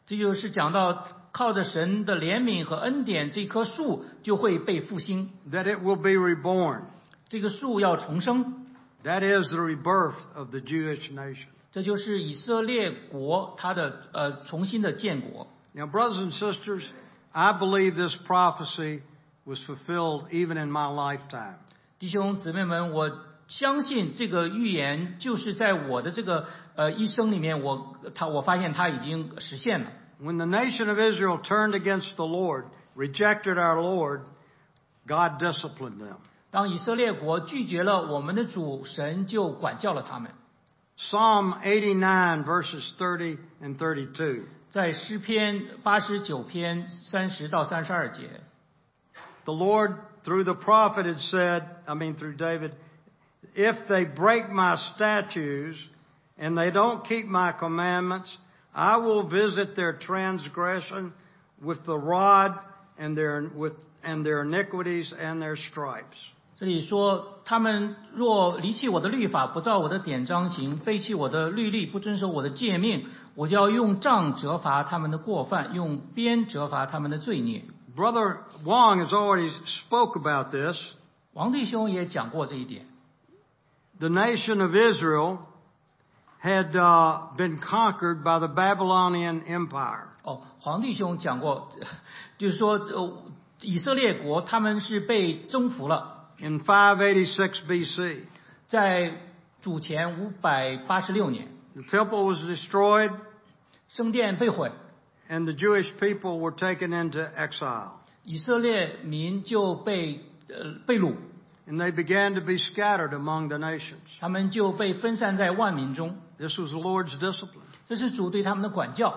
[SPEAKER 4] 这就是讲到靠着神的怜悯和恩典，这棵树就会被复兴，
[SPEAKER 3] that it will be reborn.
[SPEAKER 4] 这个树要重生，
[SPEAKER 3] That is the rebirth of the Jewish nation.
[SPEAKER 4] 这就是以色列国它的呃重新的建国。
[SPEAKER 3] Now, brothers and sisters, I believe this prophecy was fulfilled even in my lifetime.
[SPEAKER 4] 弟兄姊妹们，我相信这个预言就是在我的这个呃一生里面，我他我发现它已经实现了。
[SPEAKER 3] When the nation of Israel turned against the Lord, rejected our Lord, God disciplined them.
[SPEAKER 4] 当以色列国拒绝了我们的主，神就管教了他们。
[SPEAKER 3] Psalm eighty-nine verses thirty and thirty-two.
[SPEAKER 4] 在诗篇八十九篇三十到三十二节，
[SPEAKER 3] The Lord, through the prophet, had said, I mean through David, if they break my statutes and they don't keep my commandments, I will visit their transgression with the rod and their, with, and their iniquities and their stripes.
[SPEAKER 4] 这里说，他们若离弃我的律法，不照我的典章行，背弃我的律例，不遵守我的诫命，我就要用杖责罚他们的过犯，用鞭责罚他们的罪孽。
[SPEAKER 3] Brother Wong has already spoke about this.
[SPEAKER 4] 王弟兄也讲过这一点。
[SPEAKER 3] The nation of Israel had uh, been conquered by the Babylonian Empire.
[SPEAKER 4] 哦，黄弟兄讲过，就是说，呃，以色列国他们是被征服了。
[SPEAKER 3] In five eighty-six B C,
[SPEAKER 4] 在主前五百八十六年，
[SPEAKER 3] the temple was destroyed
[SPEAKER 4] 圣殿被毁，
[SPEAKER 3] and the Jewish people were taken into exile.
[SPEAKER 4] 以色列民就被呃被掳，
[SPEAKER 3] And they began to be scattered among the nations.
[SPEAKER 4] 他们就被分散在万民中。
[SPEAKER 3] This was the Lord's discipline.
[SPEAKER 4] 这是主对他们的管教。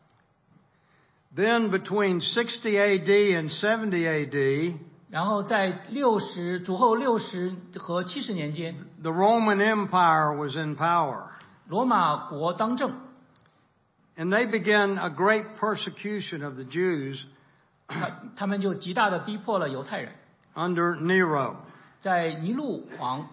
[SPEAKER 3] Then between sixty A D and seventy A D,
[SPEAKER 4] 然后在六十主后六十和七十年间，
[SPEAKER 3] the Roman Empire was in power.
[SPEAKER 4] 罗马国当政，
[SPEAKER 3] And they began a great persecution of the Jews
[SPEAKER 4] 他他们就极大的逼迫了犹太人。
[SPEAKER 3] under Nero.
[SPEAKER 4] 在尼禄王，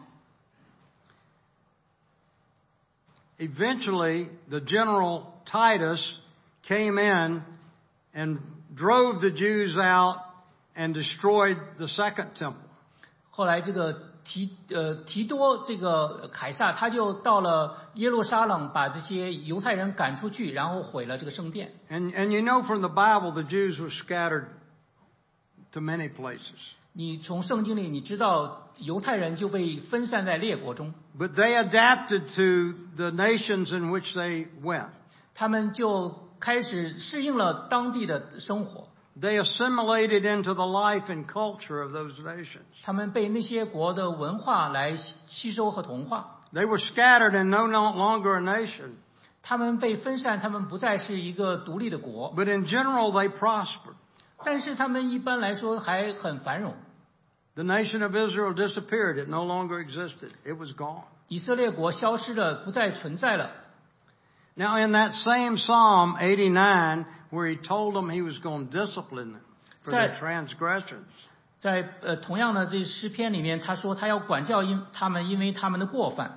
[SPEAKER 3] Eventually, the general Titus came in and drove the Jews out and destroyed the second temple.
[SPEAKER 4] 后来这个提呃提多这个凯撒，他就到了耶路撒冷，把这些犹太人赶出去，然后毁了这个圣殿。
[SPEAKER 3] And, and you know from the Bible, the Jews were scattered to many places.
[SPEAKER 4] 你从圣经里你知道，犹太人就被分散在列国中，
[SPEAKER 3] But they adapted to the nations in which they went.
[SPEAKER 4] 他们就开始适应了当地的生活，
[SPEAKER 3] They assimilated into the life and culture of those nations.
[SPEAKER 4] 他们被那些国的文化来吸收和同化。
[SPEAKER 3] They were scattered and no no longer a nation.
[SPEAKER 4] 他们被分散，他们不再是一个独立的国，
[SPEAKER 3] But in general, they prospered.
[SPEAKER 4] 但是他们一般来说还很繁荣。
[SPEAKER 3] The nation of Israel disappeared. It no longer existed. It was gone.
[SPEAKER 4] 以色列国消失了，不再存在了。
[SPEAKER 3] Now, in that same Psalm eighty-nine, where he told them he was going to discipline them for their transgressions,
[SPEAKER 4] 在呃同样的这诗篇里面，他说他要管教因他们，因为他们的过犯。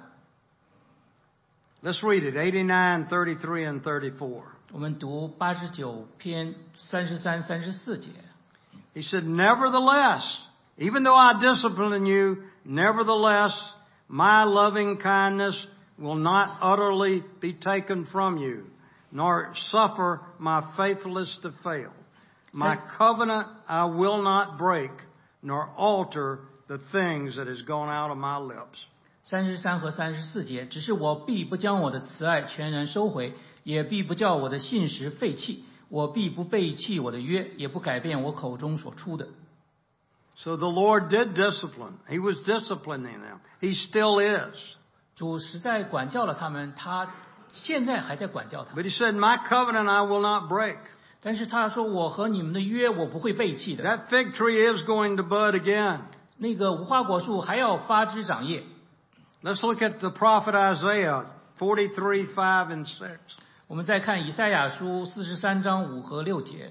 [SPEAKER 3] let's read it, eighty-nine, thirty-three, and thirty-four.
[SPEAKER 4] 我们读八十九篇三十三、三十四节。
[SPEAKER 3] He said, nevertheless, even though I discipline you, nevertheless, my loving kindness will not utterly be taken from you, nor suffer my faithfulness to fail. My covenant I will not break, nor alter the things that has gone out of my lips.
[SPEAKER 4] 三十三和三十四节，只是我必不将我的慈爱全然收回，也必不叫我的信实废弃。我必不背弃我的约，也不改变我口中所出的。
[SPEAKER 3] So the Lord did discipline. He was disciplining them. He still is.
[SPEAKER 4] 主实在管教了他们，他现在还在管教他们。
[SPEAKER 3] But he said, my covenant I will not break.
[SPEAKER 4] 但是他说：“我和你们的约，我不会背弃的。
[SPEAKER 3] That fig tree is going to bud again. ”
[SPEAKER 4] 那个无花果树还要发枝长叶。
[SPEAKER 3] Let's look at the prophet Isaiah forty-three, five, and six.
[SPEAKER 4] 我们再看以赛亚书四十三章五和六节。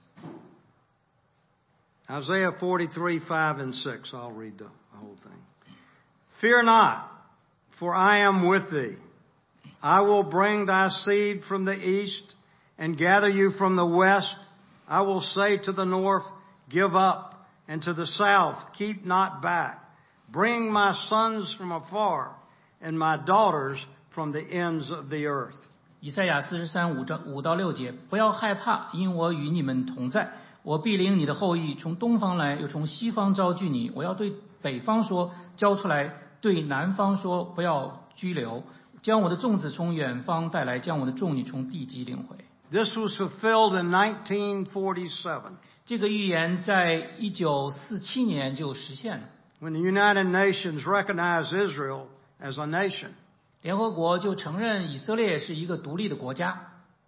[SPEAKER 3] Isaiah forty-three, five, and six. I'll read the whole thing. Fear not, for I am with thee. I will bring thy seed from the east and gather you from the west. I will say to the north, give up, and to the south, keep not back. Bring my sons from afar, and my daughters from the ends of the earth.
[SPEAKER 4] 以赛亚四十三五章五到六节，不要害怕，因我与你们同在。我必领你的后裔从东方来，又从西方招聚你。我要对北方说，交出来；对南方说，不要拘留。将我的众子从远方带来，将我的众女从地极领回。
[SPEAKER 3] This was fulfilled in nineteen forty-seven.
[SPEAKER 4] 这个预言在一九四七年就实现了。
[SPEAKER 3] When the United Nations recognized Israel as a nation.
[SPEAKER 4] 联合国就承认以色列是一个独立的国家。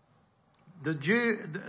[SPEAKER 3] The Jew, the,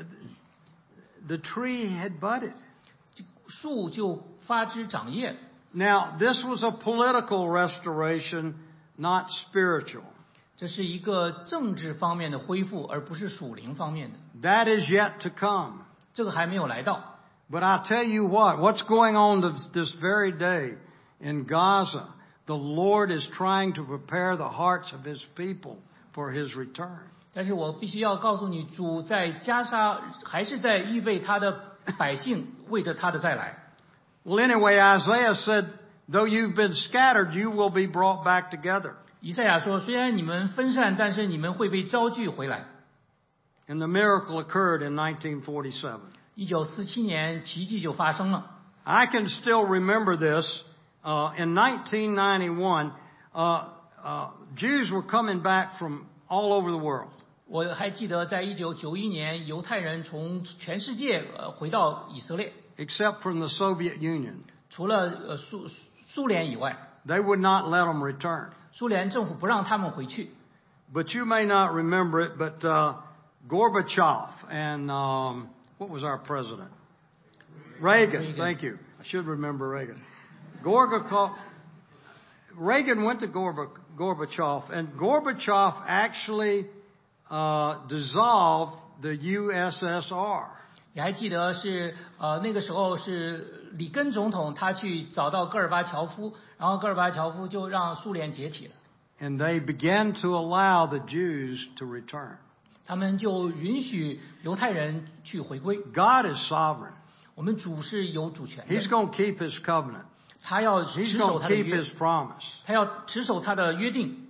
[SPEAKER 3] the tree had budded.
[SPEAKER 4] 树就发枝长叶。
[SPEAKER 3] Now, this was a political restoration, not spiritual.
[SPEAKER 4] 这是一个政治方面的恢复，而不是属灵方面的。
[SPEAKER 3] That is yet to come.
[SPEAKER 4] 这个还没有来到。
[SPEAKER 3] But I'll tell you what, what's going on this, this very day in Gaza, the Lord is trying to prepare the hearts of His people for His return.
[SPEAKER 4] 但是我必须要告诉你，主在加沙还是在预备他的百姓，为着他的再来。
[SPEAKER 3] Well, anyway, Isaiah said, though you've been scattered, you will be brought back together.
[SPEAKER 4] 以赛亚说，虽然你们分散，但是你们会被招聚回来。
[SPEAKER 3] And the miracle occurred in nineteen forty-seven.
[SPEAKER 4] 一九四七年，奇迹就发生了。
[SPEAKER 3] I can still remember this. Uh, in nineteen ninety-one, uh, uh, Jews were coming back from all over the world.
[SPEAKER 4] 我还记得，在一九九一年，犹太人从全世界呃回到以色列，
[SPEAKER 3] except from the Soviet Union.
[SPEAKER 4] 除了呃苏苏联以外，
[SPEAKER 3] They would not let them return.
[SPEAKER 4] 苏联政府不让他们回去。
[SPEAKER 3] But you may not remember it, but uh, Gorbachev and um, what was our president? Reagan.
[SPEAKER 4] Reagan.
[SPEAKER 3] Thank you. I should remember Reagan. Gorbachev. Reagan went to Gorba, Gorbachev, and Gorbachev actually uh, dissolved the U S S R.
[SPEAKER 4] 你还记得是呃那个时候是里根总统他去找到戈尔巴乔夫，然后戈尔巴乔夫就让苏联解体了。
[SPEAKER 3] And they began to allow the Jews to return.
[SPEAKER 4] 他们就允许犹太人去回归。
[SPEAKER 3] God is sovereign.
[SPEAKER 4] 我们主是有主权的。
[SPEAKER 3] He's going to keep His covenant.
[SPEAKER 4] 他要
[SPEAKER 3] He's
[SPEAKER 4] 持守
[SPEAKER 3] going
[SPEAKER 4] 他
[SPEAKER 3] to
[SPEAKER 4] 的
[SPEAKER 3] keep
[SPEAKER 4] 约
[SPEAKER 3] His， promise.
[SPEAKER 4] 他要持守他的约定。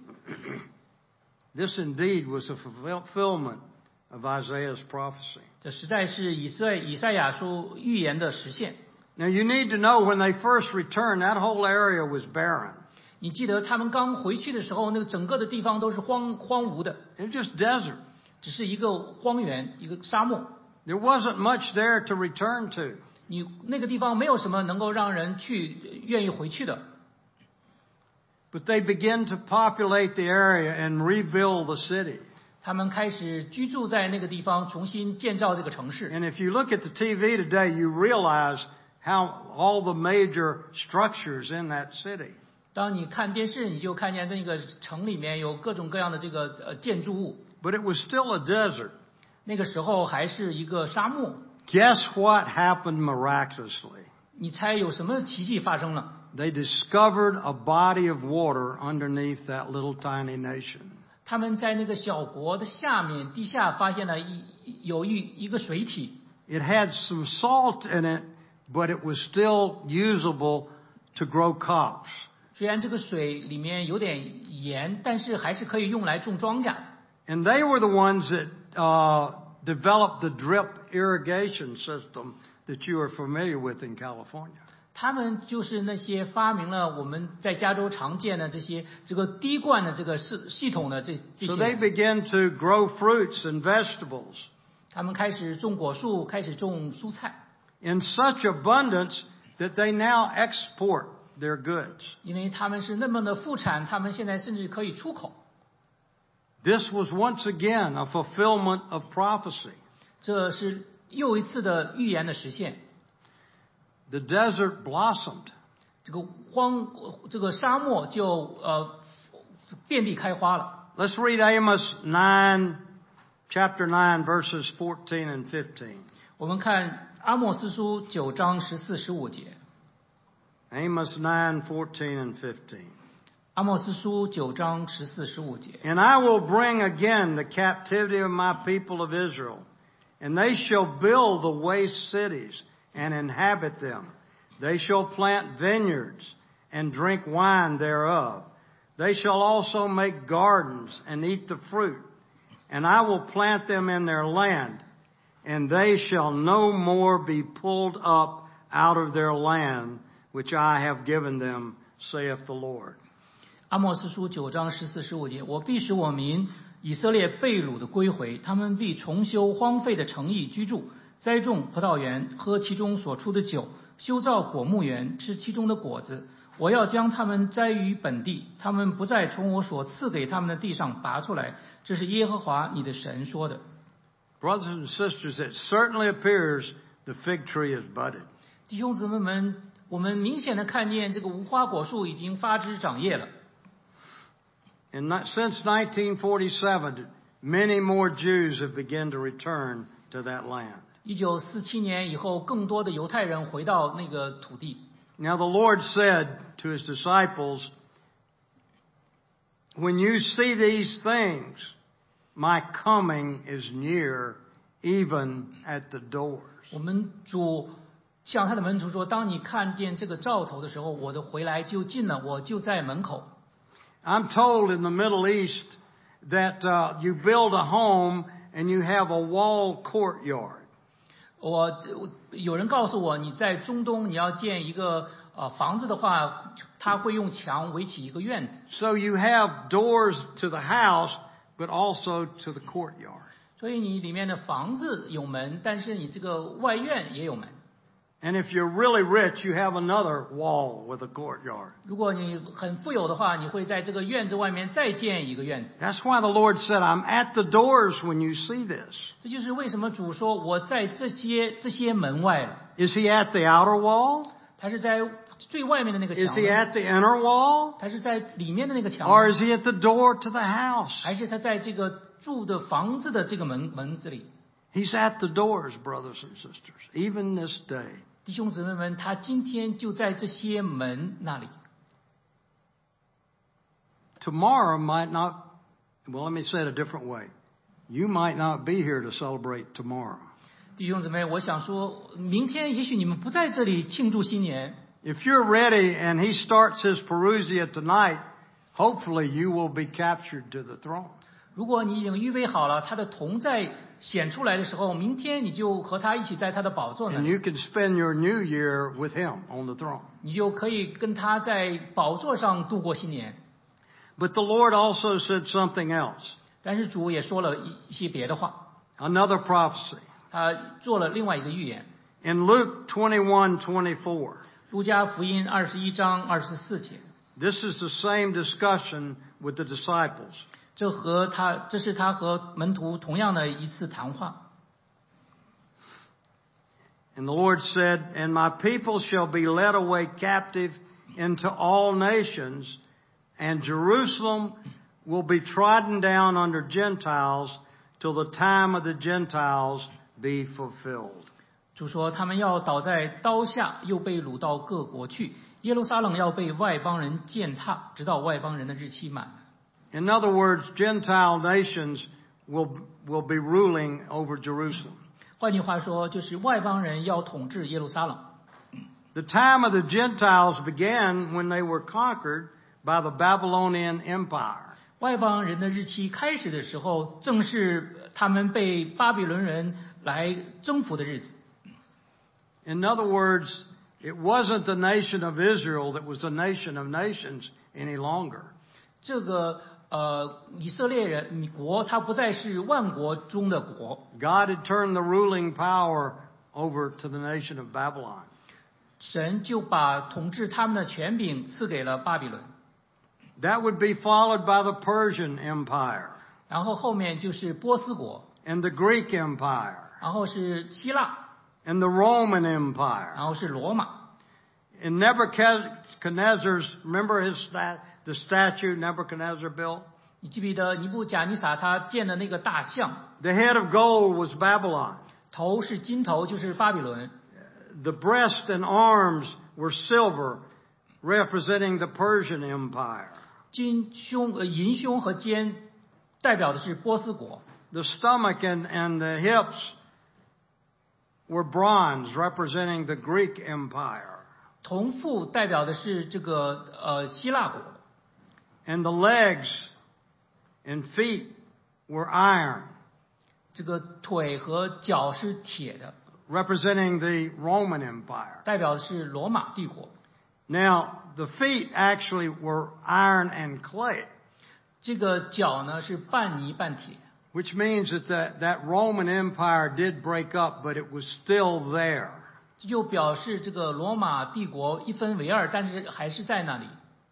[SPEAKER 3] This indeed was a fulfillment of Isaiah's prophecy.
[SPEAKER 4] 这实在是以赛以赛亚书预言的实现。
[SPEAKER 3] Now you need to know when they first returned, that whole area was barren.
[SPEAKER 4] 你记得他们刚回去的时候，那个整个的地方都是荒荒芜的，
[SPEAKER 3] It was just desert.
[SPEAKER 4] 只是一个荒原，一个沙漠。
[SPEAKER 3] There wasn't much there to return to.
[SPEAKER 4] 你那个地方没有什么能够让人去愿意回去的。
[SPEAKER 3] But they began to populate the area and rebuild the city.
[SPEAKER 4] 他们开始居住在那个地方，重新建造这个城市。
[SPEAKER 3] And if you look at the T V today, you realize how all the major structures in that city.
[SPEAKER 4] 当你看电视，你就看见那个城里面有各种各样的这个呃建筑物。
[SPEAKER 3] But it was still a desert.
[SPEAKER 4] 那个时候还是一个沙漠。
[SPEAKER 3] Guess what happened miraculously?
[SPEAKER 4] 你猜有什么奇迹发生了？
[SPEAKER 3] They discovered a body of water underneath that little tiny nation.
[SPEAKER 4] 他们在那个小国的下面地下发现了一有一一个水体。
[SPEAKER 3] It had some salt in it, but it was still usable to grow crops.
[SPEAKER 4] 虽然这个水里面有点盐，但是还是可以用来种庄稼的。
[SPEAKER 3] And they were the ones that uh, developed the drip irrigation system that you are familiar with in California.
[SPEAKER 4] 他们就是那些发明了我们在加州常见的这些这个滴灌的这个系系统的这这
[SPEAKER 3] So
[SPEAKER 4] 些
[SPEAKER 3] they
[SPEAKER 4] 人。
[SPEAKER 3] began to grow fruits and vegetables
[SPEAKER 4] 他们开始种果树，开始种蔬菜，
[SPEAKER 3] in such abundance that they now export their goods.
[SPEAKER 4] 因为他们是那么的富产，他们现在甚至可以出口。
[SPEAKER 3] This was once again a fulfillment of prophecy.
[SPEAKER 4] 这是又一次的预言的实现。
[SPEAKER 3] The desert blossomed.
[SPEAKER 4] 这个荒这个沙漠就呃遍地开花了。
[SPEAKER 3] Let's read Amos nine, chapter nine, verses fourteen and fifteen.
[SPEAKER 4] 我们看阿莫斯书九章十四十五节。
[SPEAKER 3] Amos nine, fourteen and fifteen.
[SPEAKER 4] 阿阿莫斯书九章十四、十五节。
[SPEAKER 3] And I will bring again the captivity of my people of Israel, and they shall build the waste cities and inhabit them. They shall plant vineyards and drink wine thereof. They shall also make gardens and eat the fruit. And I will plant them in their land, and they shall no more be pulled up out of their land, which I have given them, saith the Lord.
[SPEAKER 4] 阿莫斯书九章十四、十五节，我必使我民以色列被掳的归回，他们必重修荒废的城邑居住，栽种葡萄园，喝其中所出的酒，修造果木园，吃其中的果子。我要将他们栽于本地，他们不再从我所赐给他们的地上拔出来。这是耶和华你的神说的。
[SPEAKER 3] Brothers and sisters, it certainly appears the fig tree is budded.
[SPEAKER 4] 弟兄姊妹们，我们明显的看见这个无花果树已经发枝长叶了。
[SPEAKER 3] And not, since nineteen forty-seven, many more Jews have begun to return to that land.
[SPEAKER 4] 一九四七年以后，更多的犹太人回到那个土地。
[SPEAKER 3] Now the Lord said to his disciples, when you see these things, my coming is near, even at the doors.
[SPEAKER 4] 我们主向他的门徒说，当你看见这个兆头的时候，我的回来就近了，我就在门口。
[SPEAKER 3] I'm told in the Middle East that uh, you build a home and you have a walled courtyard.
[SPEAKER 4] 我有人告诉我，你在中东你要建一个呃房子的话，他会用墙围起一个院子。
[SPEAKER 3] So you have doors to the house, but also to the courtyard.
[SPEAKER 4] 所以你里面的房子有门，但是你这个外院也有门。
[SPEAKER 3] And if you're really rich, you have another wall with a courtyard.
[SPEAKER 4] 如果你很富有的话，你会在这个院子外面再建一个院子。
[SPEAKER 3] That's why the Lord said, I'm at the doors when you see this.
[SPEAKER 4] 这就是为什么主说我在这些这些门外了。
[SPEAKER 3] Is he at the outer wall?
[SPEAKER 4] 他是在最外面的那个墙
[SPEAKER 3] Is he
[SPEAKER 4] 呢，
[SPEAKER 3] at the inner wall?
[SPEAKER 4] 他是在里面的那个墙
[SPEAKER 3] Or
[SPEAKER 4] 呢，
[SPEAKER 3] is he at the door to the house?
[SPEAKER 4] 还是他在这个住的房子的这个门门子里？
[SPEAKER 3] He's at the doors, brothers and sisters, even this day.
[SPEAKER 4] 弟兄姊妹们，他今天就在这些门那里。
[SPEAKER 3] Tomorrow might not, well, let me say it a different way. You might not be here to celebrate tomorrow.
[SPEAKER 4] 弟兄姊妹，我想说，明天也许你们不在这里庆祝新年。
[SPEAKER 3] If you're ready and he starts his Perusia tonight, hopefully you will be captured to the throne.
[SPEAKER 4] 如果你已经预备好了，他的同在显出来的时候，明天你就和他一起在他的宝座那
[SPEAKER 3] And
[SPEAKER 4] 里，
[SPEAKER 3] you can spend your new year with him on the throne.
[SPEAKER 4] 你就可以跟他在宝座上度过新年。
[SPEAKER 3] But the Lord also said something else.
[SPEAKER 4] 但是主也说了一一些别的话，
[SPEAKER 3] Another prophecy.
[SPEAKER 4] 他做了另外一个预言。
[SPEAKER 3] In Luke twenty-one twenty-four,
[SPEAKER 4] 路加福音二十一章二十四节，
[SPEAKER 3] this is the same discussion with the disciples.
[SPEAKER 4] 这和他这是他和门徒同样的一次谈话。
[SPEAKER 3] And the Lord said, And my people shall be led away captive into all nations, and Jerusalem will be trodden down under Gentiles till the time of the Gentiles be fulfilled.
[SPEAKER 4] 主说，他们要倒在刀下，又被掳到各国去。耶路撒冷要被外邦人践踏，直到外邦人的日期满了。
[SPEAKER 3] In other words, Gentile nations will, will be ruling over Jerusalem.
[SPEAKER 4] 换句话说，就是外邦人要统治耶路撒冷。
[SPEAKER 3] The time of the Gentiles began when they were conquered by the Babylonian Empire.
[SPEAKER 4] 外邦人的日期开始的时候，正是他们被巴比伦人来征服的日子。
[SPEAKER 3] In other words, it wasn't the nation of Israel that was the nation of nations any longer.
[SPEAKER 4] 这个呃，以色列人国，它不再是万国中的国。
[SPEAKER 3] God had turned the ruling power over to the nation of Babylon.
[SPEAKER 4] 神就把统治他们的权柄赐给了巴比伦，
[SPEAKER 3] That would be followed by the Persian Empire
[SPEAKER 4] 然后后面就是波斯国，
[SPEAKER 3] and the Greek Empire
[SPEAKER 4] 然后是希腊，
[SPEAKER 3] and the Roman Empire.
[SPEAKER 4] 然后是罗马。
[SPEAKER 3] In Nebuchadnezzar's, remember his stat, the statue Nebuchadnezzar built?
[SPEAKER 4] 你记不记得尼布甲尼撒他建的那个大象，
[SPEAKER 3] The head of gold was Babylon.
[SPEAKER 4] 头是金头，就是巴比伦。
[SPEAKER 3] The breast and arms were silver, representing the Persian Empire.
[SPEAKER 4] 金胸呃银胸和肩代表的是波斯国。
[SPEAKER 3] The stomach and, and the hips were bronze, representing the Greek Empire.
[SPEAKER 4] 铜腹代表的是这个呃希腊国。
[SPEAKER 3] And the legs and feet were iron.
[SPEAKER 4] 这个腿和脚是铁的，
[SPEAKER 3] representing the Roman Empire.
[SPEAKER 4] 代表的是罗马帝国。
[SPEAKER 3] Now, the feet actually were iron and clay.
[SPEAKER 4] 这个脚呢是半泥半铁。
[SPEAKER 3] Which means that the, that Roman Empire did break up, but it was still there.
[SPEAKER 4] 这就表示这个罗马帝国一分为二，但是还是在那里。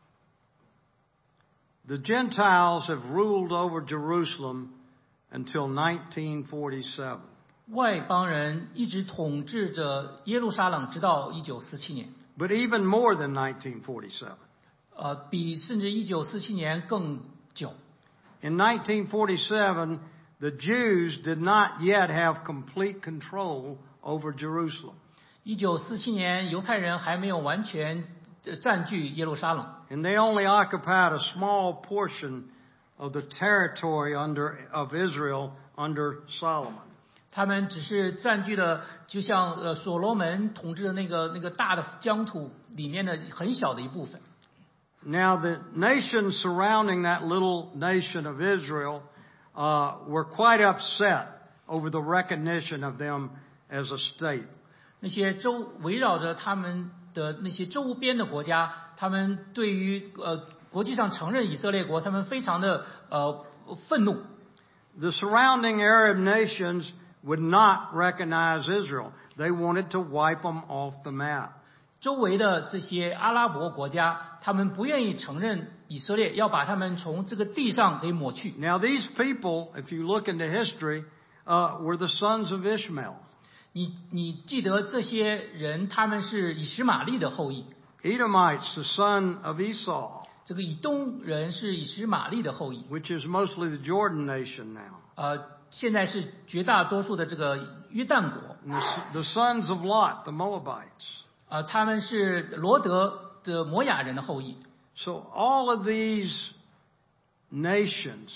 [SPEAKER 3] The Gentiles have ruled over Jerusalem until nineteen forty-seven.
[SPEAKER 4] 外邦人一直统治着耶路撒冷，直到一九四七年。
[SPEAKER 3] But even more than nineteen forty-seven.
[SPEAKER 4] 呃，比甚至一九四七年更久。
[SPEAKER 3] In nineteen forty-seven, the Jews did not yet have complete control over Jerusalem.
[SPEAKER 4] 一九四七年，犹太人还没有完全占据耶路撒冷。
[SPEAKER 3] And they only occupied a small portion of the territory under, of Israel under Solomon.
[SPEAKER 4] 他们只是占据了，就像呃所罗门统治的那个那个大的疆土里面的很小的一部分。
[SPEAKER 3] Now, the nations surrounding that little nation of Israel uh, were quite upset over the recognition of them as a state.
[SPEAKER 4] 那些周围绕着他们的那些周边的国家，他们对于呃国际上承认以色列国，他们非常的呃愤怒。
[SPEAKER 3] The surrounding Arab nations would not recognize Israel. They wanted to wipe them off the map.
[SPEAKER 4] 周围的这些阿拉伯国家，他们不愿意承认以色列，要把他们从这个地上给抹去。
[SPEAKER 3] Now, these people, if you look into history, uh, were the sons of Ishmael.
[SPEAKER 4] 你你记得这些人，他们是以实玛利的后裔。
[SPEAKER 3] Edomites, the son of Esau,
[SPEAKER 4] 这个以东人是以实玛利的后裔，
[SPEAKER 3] which is mostly the Jordan nation now.
[SPEAKER 4] 呃，现在是绝大多数的这个约旦国，
[SPEAKER 3] And the, the sons of Lot, the Moabites.
[SPEAKER 4] 呃，他们是罗德的摩亚人的后裔。
[SPEAKER 3] So all of these nations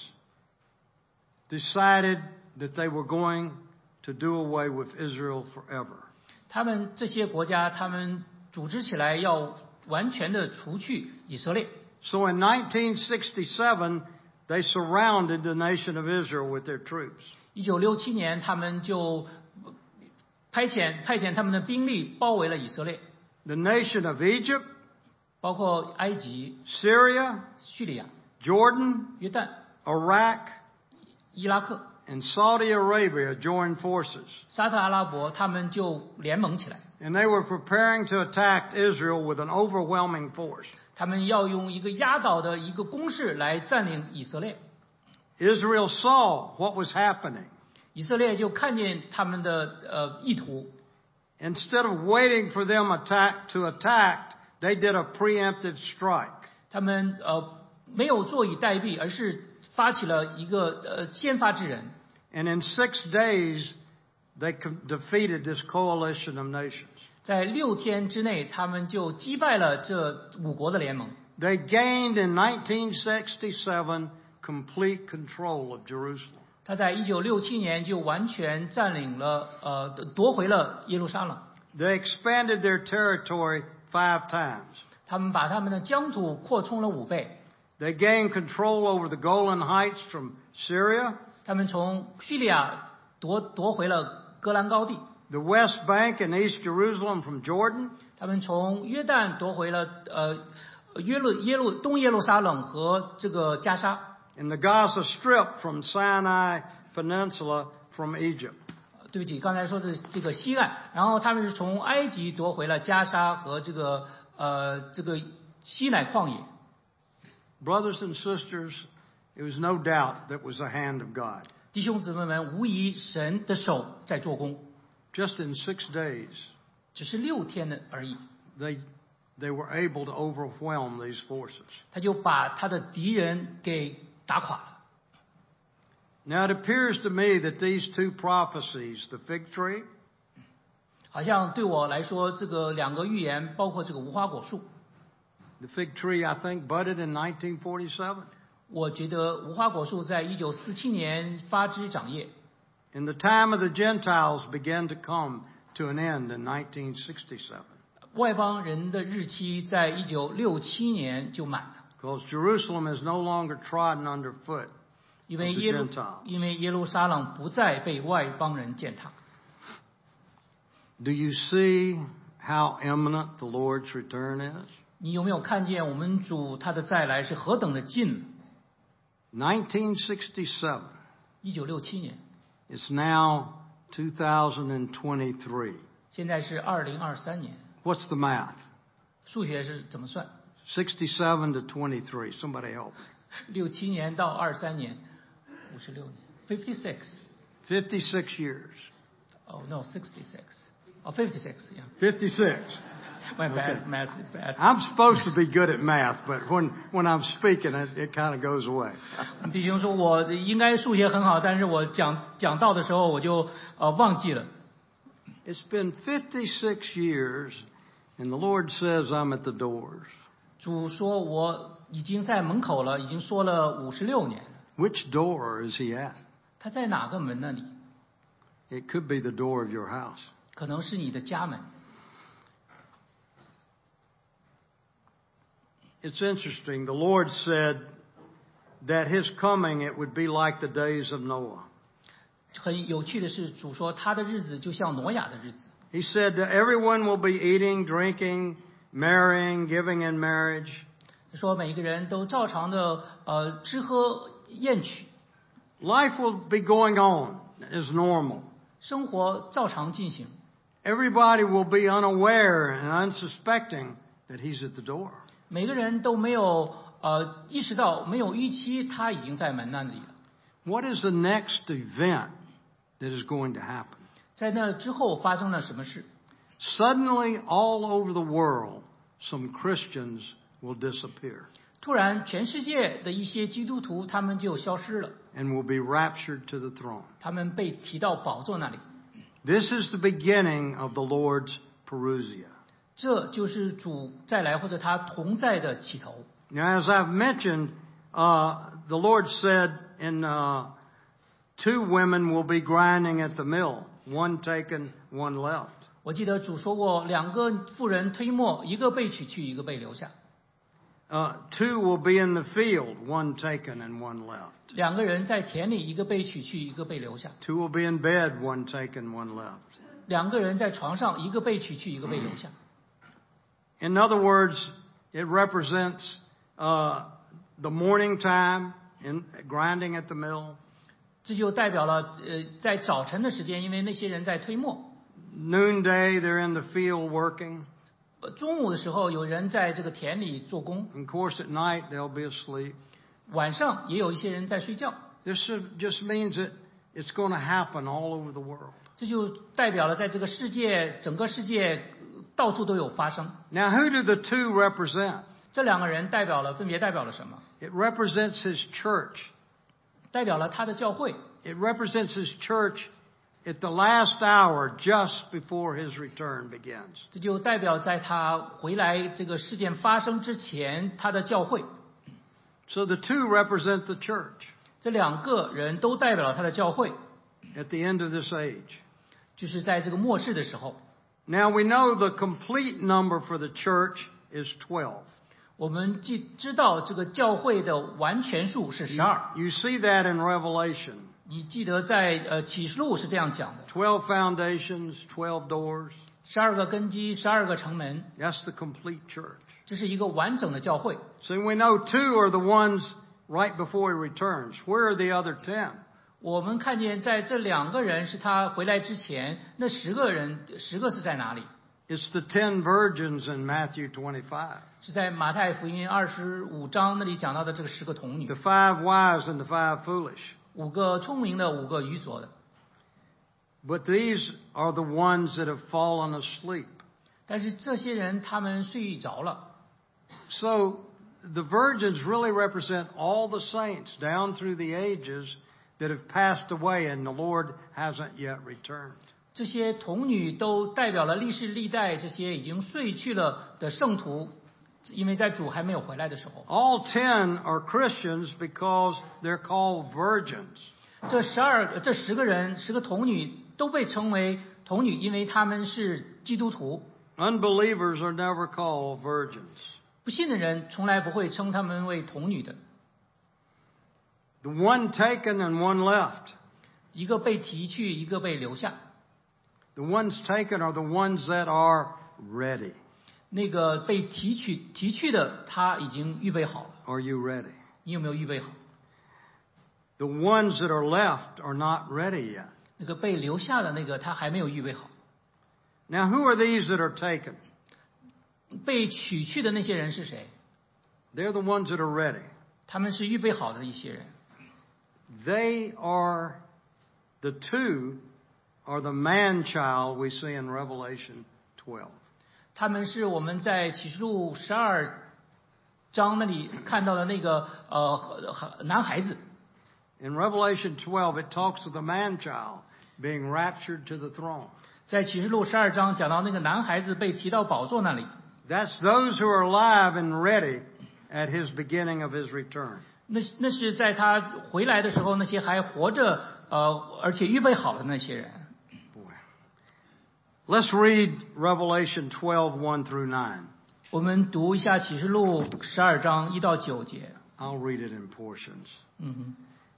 [SPEAKER 3] decided that they were going to do away with Israel forever.
[SPEAKER 4] 他们这些国家，他们组织起来要完全的除去以色列。
[SPEAKER 3] So in nineteen sixty-seven, they surrounded the nation of Israel with their troops.
[SPEAKER 4] 一九六七年，他们就派遣派遣他们的兵力包围了以色列，
[SPEAKER 3] The nation of Egypt,
[SPEAKER 4] 包括埃及、
[SPEAKER 3] Syria,
[SPEAKER 4] 叙利亚、
[SPEAKER 3] Jordan,
[SPEAKER 4] 约旦、
[SPEAKER 3] Iraq,
[SPEAKER 4] 伊拉克、
[SPEAKER 3] and Saudi Arabia joined forces.
[SPEAKER 4] 沙特阿拉伯，他们就联盟起来，
[SPEAKER 3] And they were preparing to attack Israel with an overwhelming force.
[SPEAKER 4] 他们要用一个压倒的一个攻势来占领以色列。
[SPEAKER 3] Israel saw what was happening.
[SPEAKER 4] 以色列就看见他们的呃意图，
[SPEAKER 3] Instead of waiting for them attack to attack, they did a preemptive strike.
[SPEAKER 4] 他们呃没有坐以待毙，而是发起了一个呃先发制人。
[SPEAKER 3] And in six days, they co- defeated this coalition of nations.
[SPEAKER 4] 在六天之内，他们就击败了这五国的联盟。
[SPEAKER 3] They gained in nineteen sixty-seven complete control of Jerusalem.
[SPEAKER 4] 他在一九六七年就完全占领了呃夺回了耶路撒冷。
[SPEAKER 3] They expanded their territory five times.
[SPEAKER 4] 他们把他们的疆土扩充了五倍。
[SPEAKER 3] They gained control over the Golan Heights from Syria,
[SPEAKER 4] 他们从叙利亚夺夺回了戈兰高地。
[SPEAKER 3] the West Bank and East Jerusalem from Jordan,
[SPEAKER 4] 他们从约旦夺回了呃约路耶路东耶路撒冷和这个加沙。
[SPEAKER 3] and the Gaza Strip from Sinai Peninsula from Egypt.
[SPEAKER 4] 对不起，刚才说的这个西岸，然后他们是从埃及夺回了加沙和这个呃这个西乃旷野。
[SPEAKER 3] Brothers and sisters, it was no doubt that was the hand of God.
[SPEAKER 4] 弟兄姊妹们，无疑神的手在做工，
[SPEAKER 3] Just in six days,
[SPEAKER 4] 只是六天的而已，
[SPEAKER 3] they, they were able to overwhelm these forces.
[SPEAKER 4] 他就把他的敌人给打垮了。
[SPEAKER 3] Now it appears to me that these two prophecies, the fig tree
[SPEAKER 4] 好像对我来说，这个两个预言，包括这个无花果树，
[SPEAKER 3] The fig tree, I think, budded in nineteen forty-seven.
[SPEAKER 4] 我觉得无花果树在一九四七年发枝长叶，
[SPEAKER 3] And the time of the Gentiles began to come to an end in nineteen sixty-seven.
[SPEAKER 4] 外邦人的日期在一九六七年就满了，
[SPEAKER 3] Because Jerusalem is no longer trodden underfoot
[SPEAKER 4] 因
[SPEAKER 3] of
[SPEAKER 4] 为
[SPEAKER 3] the
[SPEAKER 4] 耶路
[SPEAKER 3] Gentiles.
[SPEAKER 4] 因为耶路撒冷不再被外邦人践踏。
[SPEAKER 3] Do you see how imminent the Lord's return is?
[SPEAKER 4] 你有没有看见我们主他的再来是何等的近？
[SPEAKER 3] nineteen sixty-seven.
[SPEAKER 4] 一九六七年，
[SPEAKER 3] It's now two thousand twenty-three.
[SPEAKER 4] 现在是二零二三年，
[SPEAKER 3] What's the math?
[SPEAKER 4] 数学是怎么算？
[SPEAKER 3] sixty-seven to twenty-three. Somebody help me.
[SPEAKER 4] 六七年到二三年，五十六年 ，fifty six。
[SPEAKER 3] fifty-six years.
[SPEAKER 4] Oh no, sixty six. Oh, fifty six. Yeah.
[SPEAKER 3] fifty-six.
[SPEAKER 4] My bad.
[SPEAKER 3] Okay.
[SPEAKER 4] Math is bad.
[SPEAKER 3] I'm supposed to be good at math, but when, when I'm speaking, it, it kind of goes away.
[SPEAKER 4] 弟兄说，我应该数学很好，但是我讲讲道的时候我就呃忘记了。
[SPEAKER 3] It's been fifty-six years, and the Lord says, I'm at the doors.
[SPEAKER 4] 主说我已经在门口了，已经说了五十六年了。
[SPEAKER 3] Which door is he at?
[SPEAKER 4] 他在哪个门那里？
[SPEAKER 3] It could be the door of your house.
[SPEAKER 4] 可能是你的家门。
[SPEAKER 3] It's interesting. The Lord said that his coming, it would be like the days of Noah.
[SPEAKER 4] 很有趣的是，主说他的日子就像挪亚的日子。
[SPEAKER 3] He said that everyone will be eating, drinking, marrying, giving in marriage.
[SPEAKER 4] 他说每一个人都照常的呃吃喝宴娶，
[SPEAKER 3] Life will be going on as normal.
[SPEAKER 4] 生活照常进行。
[SPEAKER 3] Everybody will be unaware and unsuspecting that he's at the door.
[SPEAKER 4] 每个人都没有呃意识到，没有预期他已经在门那里了。
[SPEAKER 3] What is the next event that is going to happen?
[SPEAKER 4] 在那之后发生了什么事？
[SPEAKER 3] Suddenly, all over the world, some Christians will disappear
[SPEAKER 4] 突然，全世界的一些基督徒他们就消失了，
[SPEAKER 3] and will be raptured to the throne.
[SPEAKER 4] 他们被提到宝座那里。
[SPEAKER 3] This is the beginning of the Lord's parousia.
[SPEAKER 4] 这就是主再来或者他同在的起头。
[SPEAKER 3] Now, as I've mentioned, uh, the Lord said, in uh, two women will be grinding at the mill, one taken, one left.
[SPEAKER 4] 我记得主说过，两个妇人推磨，一个被取去，一个被留下；
[SPEAKER 3] Uh, two will be in the field, one taken and one left.
[SPEAKER 4] 两个人在田里，一个被取去，一个被留下；
[SPEAKER 3] Two will be in bed, one taken, one left.
[SPEAKER 4] 两个人在床上，一个被取去，一个被留下。
[SPEAKER 3] In other words, it represents uh, the morning time in grinding at the mill,
[SPEAKER 4] 这就代表了呃，在早晨的时间，因为那些人在推磨；
[SPEAKER 3] noonday they're in the field working,
[SPEAKER 4] 呃中午的时候有人在这个田里做工，
[SPEAKER 3] and of course at night they'll be asleep.
[SPEAKER 4] 晚上也有一些人在睡觉。
[SPEAKER 3] This should- just means that it's going to happen all over the world.
[SPEAKER 4] 这就代表了在这个世界，整个世界呃到处都有发生。
[SPEAKER 3] Now, who do the two represent?
[SPEAKER 4] 这两个人代表了，分别代表了什么？
[SPEAKER 3] It represents his church.
[SPEAKER 4] 代表了他的教会，
[SPEAKER 3] It represents his church at the last hour just before his return begins.
[SPEAKER 4] 这就代表在他回来这个事件发生之前，他的教会。
[SPEAKER 3] So the two represent the church
[SPEAKER 4] 这两个人都代表了他的教会，
[SPEAKER 3] at the end of this age.
[SPEAKER 4] 就是在这个末世的时候。
[SPEAKER 3] Now we know the complete number for the church is twelve.
[SPEAKER 4] 我们既知道这个教会的完全数是十二，
[SPEAKER 3] You see that in Revelation.
[SPEAKER 4] 你记得在呃启示录是这样讲的：
[SPEAKER 3] twelve foundations, twelve doors.
[SPEAKER 4] 十二个根基，十二个城门，
[SPEAKER 3] That's the complete church.
[SPEAKER 4] 这是一个完整的教会。
[SPEAKER 3] So we know two are the ones right before he returns. Where are the other ten?
[SPEAKER 4] 我们看见在这两个人是他回来之前，那十个人，十个是在哪里？
[SPEAKER 3] It's the ten virgins in Matthew twenty-five.
[SPEAKER 4] 是在马太福音二十五章那里讲到的这个十个童女
[SPEAKER 3] The，five wise and the five foolish.
[SPEAKER 4] 五个聪明的，五个愚拙的。
[SPEAKER 3] But these are the ones that have fallen asleep.
[SPEAKER 4] 但是这些人他们睡着了，
[SPEAKER 3] So the virgins really represent all the saints down through the ages that have passed away and the Lord hasn't yet returned.
[SPEAKER 4] 这些童女都代表了历世历代这些已经睡去了的圣徒， 因为在主还没有回来的时候。
[SPEAKER 3] All ten are Christians because they're called virgins.
[SPEAKER 4] 这十二这十个人十个童女都被称为童女，因为他们是基督徒。
[SPEAKER 3] Unbelievers are never called virgins.
[SPEAKER 4] 不信的人从来不会称他们为童女的。
[SPEAKER 3] The one taken and one left.
[SPEAKER 4] 一个被提去，一个被留下。
[SPEAKER 3] The ones taken are the ones that are ready.
[SPEAKER 4] 那个被提取提去的，他已经预备好了。
[SPEAKER 3] Are you ready?
[SPEAKER 4] 你有没有预备好？
[SPEAKER 3] The ones that are left are not ready yet.
[SPEAKER 4] 那个被留下的那个，他还没有预备好。
[SPEAKER 3] Now, who are these that are taken?
[SPEAKER 4] 被取去的那些人是谁？
[SPEAKER 3] They're the ones that are ready.
[SPEAKER 4] 他们是预备好的一些人。
[SPEAKER 3] They are the two are the man-child we see in Revelation twelve.
[SPEAKER 4] 他们是我们在启示录十二章那里看到的那个呃男孩子。
[SPEAKER 3] In Revelation twelve, it talks of the man-child being raptured to the throne.
[SPEAKER 4] 在启示录十二章讲到那个男孩子被提到宝座那里。
[SPEAKER 3] That's those who are alive and ready at his beginning of his return.
[SPEAKER 4] 那那是在他回来的时候，那些还活着呃而且预备好的那些人。
[SPEAKER 3] Let's read Revelation twelve, one through nine.
[SPEAKER 4] 我们读一下启示录十二章一到九节。
[SPEAKER 3] I'll read it in portions.
[SPEAKER 4] 嗯哼。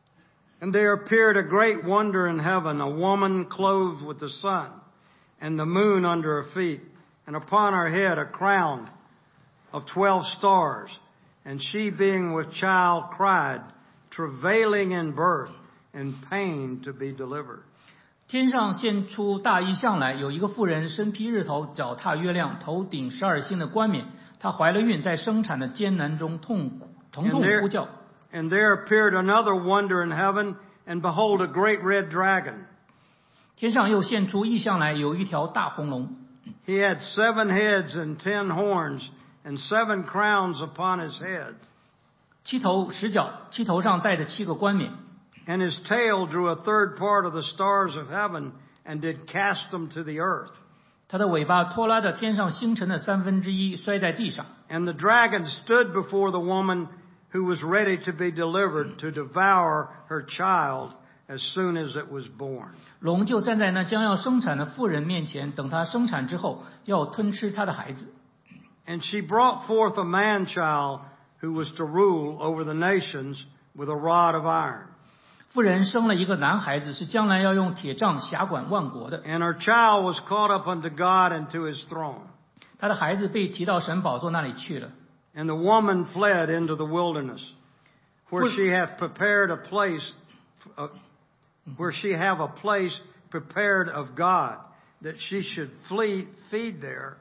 [SPEAKER 3] And there appeared a great wonder in heaven, a woman clothed with the sun, and the moon under her feet, and upon her head a crown of twelve stars. And she, being with child, cried, travailing in birth, and pain to be delivered.
[SPEAKER 4] 天上现出大异象来，有一个妇人身披日头，脚踏月亮，头顶十二星的冠冕。她怀了孕，在生产的艰难中痛苦疼痛呼叫。
[SPEAKER 3] And there appeared another wonder in heaven, and behold, a great red dragon.
[SPEAKER 4] 天上又现出异象来，有一条大红龙。
[SPEAKER 3] He had seven heads and ten horns, and seven crowns upon his head.
[SPEAKER 4] 七头十角，七头上戴着七个冠冕。
[SPEAKER 3] And his tail drew a third part of the stars of heaven, and did cast them to the earth.
[SPEAKER 4] 他的尾巴拖拉着天上星辰的三分之一，摔在地上。
[SPEAKER 3] And the dragon stood before the woman who was ready to be delivered to devour her child as soon as it was born.
[SPEAKER 4] 龙就站在那将要生产的妇人面前，等她生产之后，要吞吃她的孩子。
[SPEAKER 3] And she brought forth a man-child who was to rule over the nations with a rod of iron.
[SPEAKER 4] 妇人生了一个男孩子，是将来要用铁杖辖管万国的。
[SPEAKER 3] And her child was caught up unto God and to his throne.
[SPEAKER 4] 他的孩子被提到神宝座那里去了。
[SPEAKER 3] And the woman fled into the wilderness, where she hath prepared a place, uh, where she have a place prepared of God, that she should flee, feed there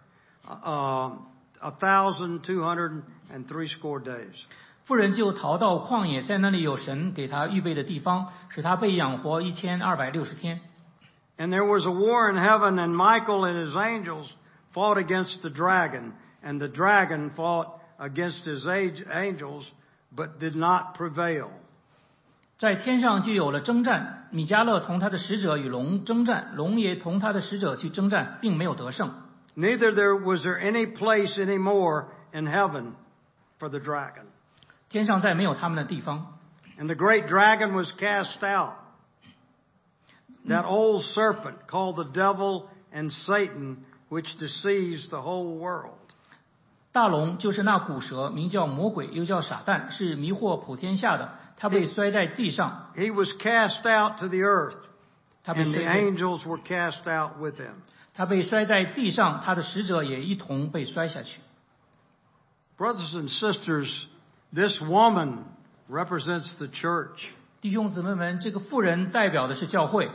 [SPEAKER 3] uh, a thousand two hundred and threescore days.
[SPEAKER 4] 妇人就逃到旷野，在那里有神给他预备的地方，使他被养活一千二百六十天。
[SPEAKER 3] And there was a war in heaven, and Michael and his angels fought against the dragon, and the dragon fought against his angels, but did not prevail.
[SPEAKER 4] 在天上就有了征战，米迦勒同他的使者与龙征战，龙也同他的使者去征战，并没有得胜。
[SPEAKER 3] Neither there was there any place any more in heaven for the dragon.
[SPEAKER 4] 天上再没有他们的地方。
[SPEAKER 3] And the great dragon was cast out, that old serpent called the devil and Satan, which deceives the whole world.
[SPEAKER 4] 大龙就是那古蛇，名叫魔鬼，又叫撒旦，是迷惑普天下的。他被摔在地上。
[SPEAKER 3] He was cast out to the earth,
[SPEAKER 4] 他被
[SPEAKER 3] and
[SPEAKER 4] 摔
[SPEAKER 3] the
[SPEAKER 4] 在
[SPEAKER 3] angels were cast out with him.
[SPEAKER 4] 他被摔在地上，他的使者也一同被摔下去。
[SPEAKER 3] Brothers and sisters, this woman represents the church.
[SPEAKER 4] 弟兄姊妹们，这个妇人代表的是教会。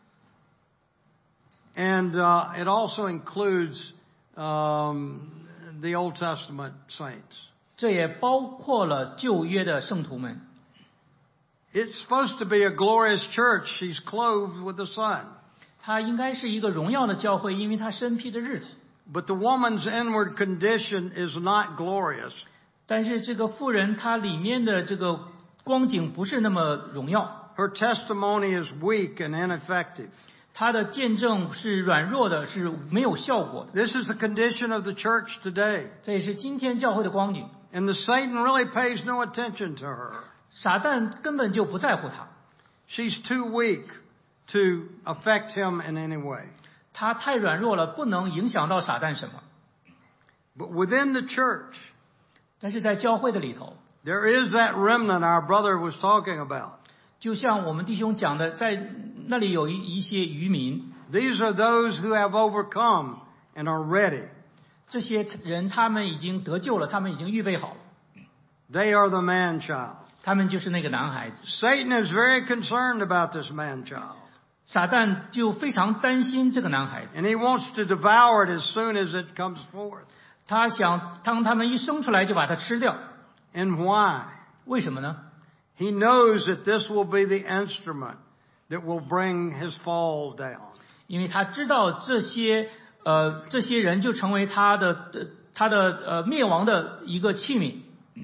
[SPEAKER 3] And uh, it also includes um, the Old Testament saints.
[SPEAKER 4] 这也包括了旧约的圣徒们。
[SPEAKER 3] It's supposed to be a glorious church. She's clothed with the sun.
[SPEAKER 4] 它应该是一个荣耀的教会，因为它身披着日头。
[SPEAKER 3] But the woman's inward condition is not glorious.
[SPEAKER 4] 但是这个妇人她里面的这个光景不是那么荣耀。
[SPEAKER 3] Her testimony is weak and ineffective.
[SPEAKER 4] 他的见证是软弱的，是没有效果的。
[SPEAKER 3] This is the condition of the church today.
[SPEAKER 4] 这也是今天教会的光景。
[SPEAKER 3] And the Satan really pays no attention to her.
[SPEAKER 4] 撒旦根本就不在乎他，
[SPEAKER 3] She's too weak to affect him in any way.
[SPEAKER 4] 他太软弱了，不能影响到撒旦什么。
[SPEAKER 3] But within the church,
[SPEAKER 4] 但是在教会的里头，
[SPEAKER 3] there is that remnant our brother was talking about.
[SPEAKER 4] 就像我们弟兄讲的，在那里有一一些渔民，
[SPEAKER 3] These are those who have overcome and are ready.
[SPEAKER 4] 这些人他们已经得救了，他们已经预备好了，
[SPEAKER 3] They are the man-child.
[SPEAKER 4] 他们就是那个男孩子。
[SPEAKER 3] Satan is very concerned about this man-child.
[SPEAKER 4] 撒旦就非常担心这个男孩子，
[SPEAKER 3] And he wants to devour it as soon as it comes forth.
[SPEAKER 4] 他想当他们一生出来就把它吃掉。
[SPEAKER 3] And why?
[SPEAKER 4] 为什么呢？
[SPEAKER 3] He knows that this will be the instrument that will bring his fall down.
[SPEAKER 4] 因为他知道这些呃这些人就成为他的呃他的呃灭亡的一个器皿。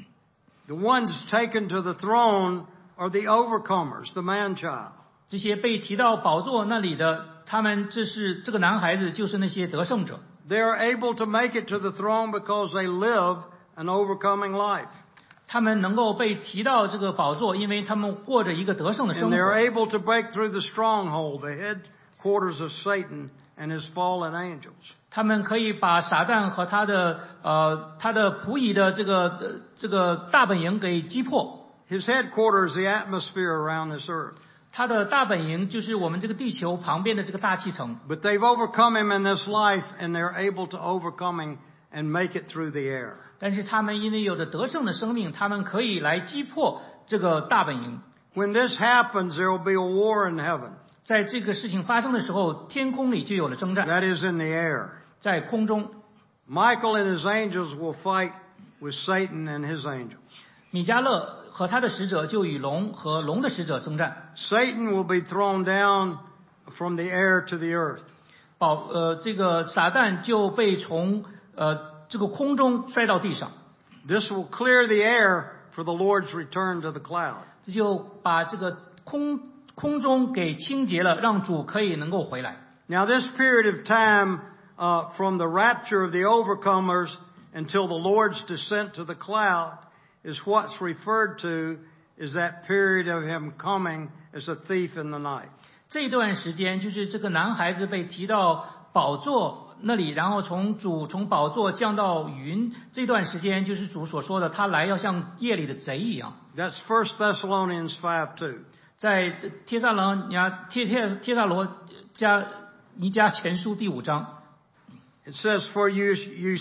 [SPEAKER 3] The ones taken to the throne are the overcomers, the man-child.
[SPEAKER 4] 这些被提到宝座那里的，他们这是这个男孩子，就是那些得胜者。
[SPEAKER 3] They are able to make it to the throne because they live an overcoming life.
[SPEAKER 4] 他们能够被提到这个宝座，因为他们过着一个得胜的生
[SPEAKER 3] And they're
[SPEAKER 4] 活。
[SPEAKER 3] able to break through the stronghold, the headquarters of Satan and his fallen angels.
[SPEAKER 4] 他们可以把撒旦和他的呃他的仆役的这个呃这个大本营给击破。
[SPEAKER 3] His headquarters is the atmosphere around this earth.
[SPEAKER 4] 他的大本营就是我们这个地球旁边的这个大气层。
[SPEAKER 3] But they've overcome him in this life, and they're able to overcome him and make it through the air.
[SPEAKER 4] 但是他们因为有着得胜的生命，他们可以来击破这个大本营。
[SPEAKER 3] When this happens, there will be a war in heaven.
[SPEAKER 4] 在这个事情发生的时候，天空里就有了征战，
[SPEAKER 3] That is in the air.
[SPEAKER 4] 在空中，
[SPEAKER 3] Michael and his angels will fight with Satan and his angels.
[SPEAKER 4] 米迦勒和他的使者就与龙和龙的使者征战。
[SPEAKER 3] Satan will be thrown down from the air to the earth.
[SPEAKER 4] 宝呃，这个撒旦就被从呃这个空中摔到地上，
[SPEAKER 3] This will clear the air for the Lord's return to the cloud.
[SPEAKER 4] 这就把这个空空中给清洁了，让主可以能够回来。
[SPEAKER 3] Now, this period of time uh, from the rapture of the overcomers until the Lord's descent to the cloud is what's referred to as that period of him coming as a thief in the night.
[SPEAKER 4] 这段时间就是这个男孩子被提到宝座那里，然后从主从宝座降到云，这段时间就是主所说的，他来要像夜里的贼一样。
[SPEAKER 3] That's First Thessalonians five two.
[SPEAKER 4] 在帖撒罗尼亚帖帖帖撒罗加尼加前书第五章，
[SPEAKER 3] It says, For you, you,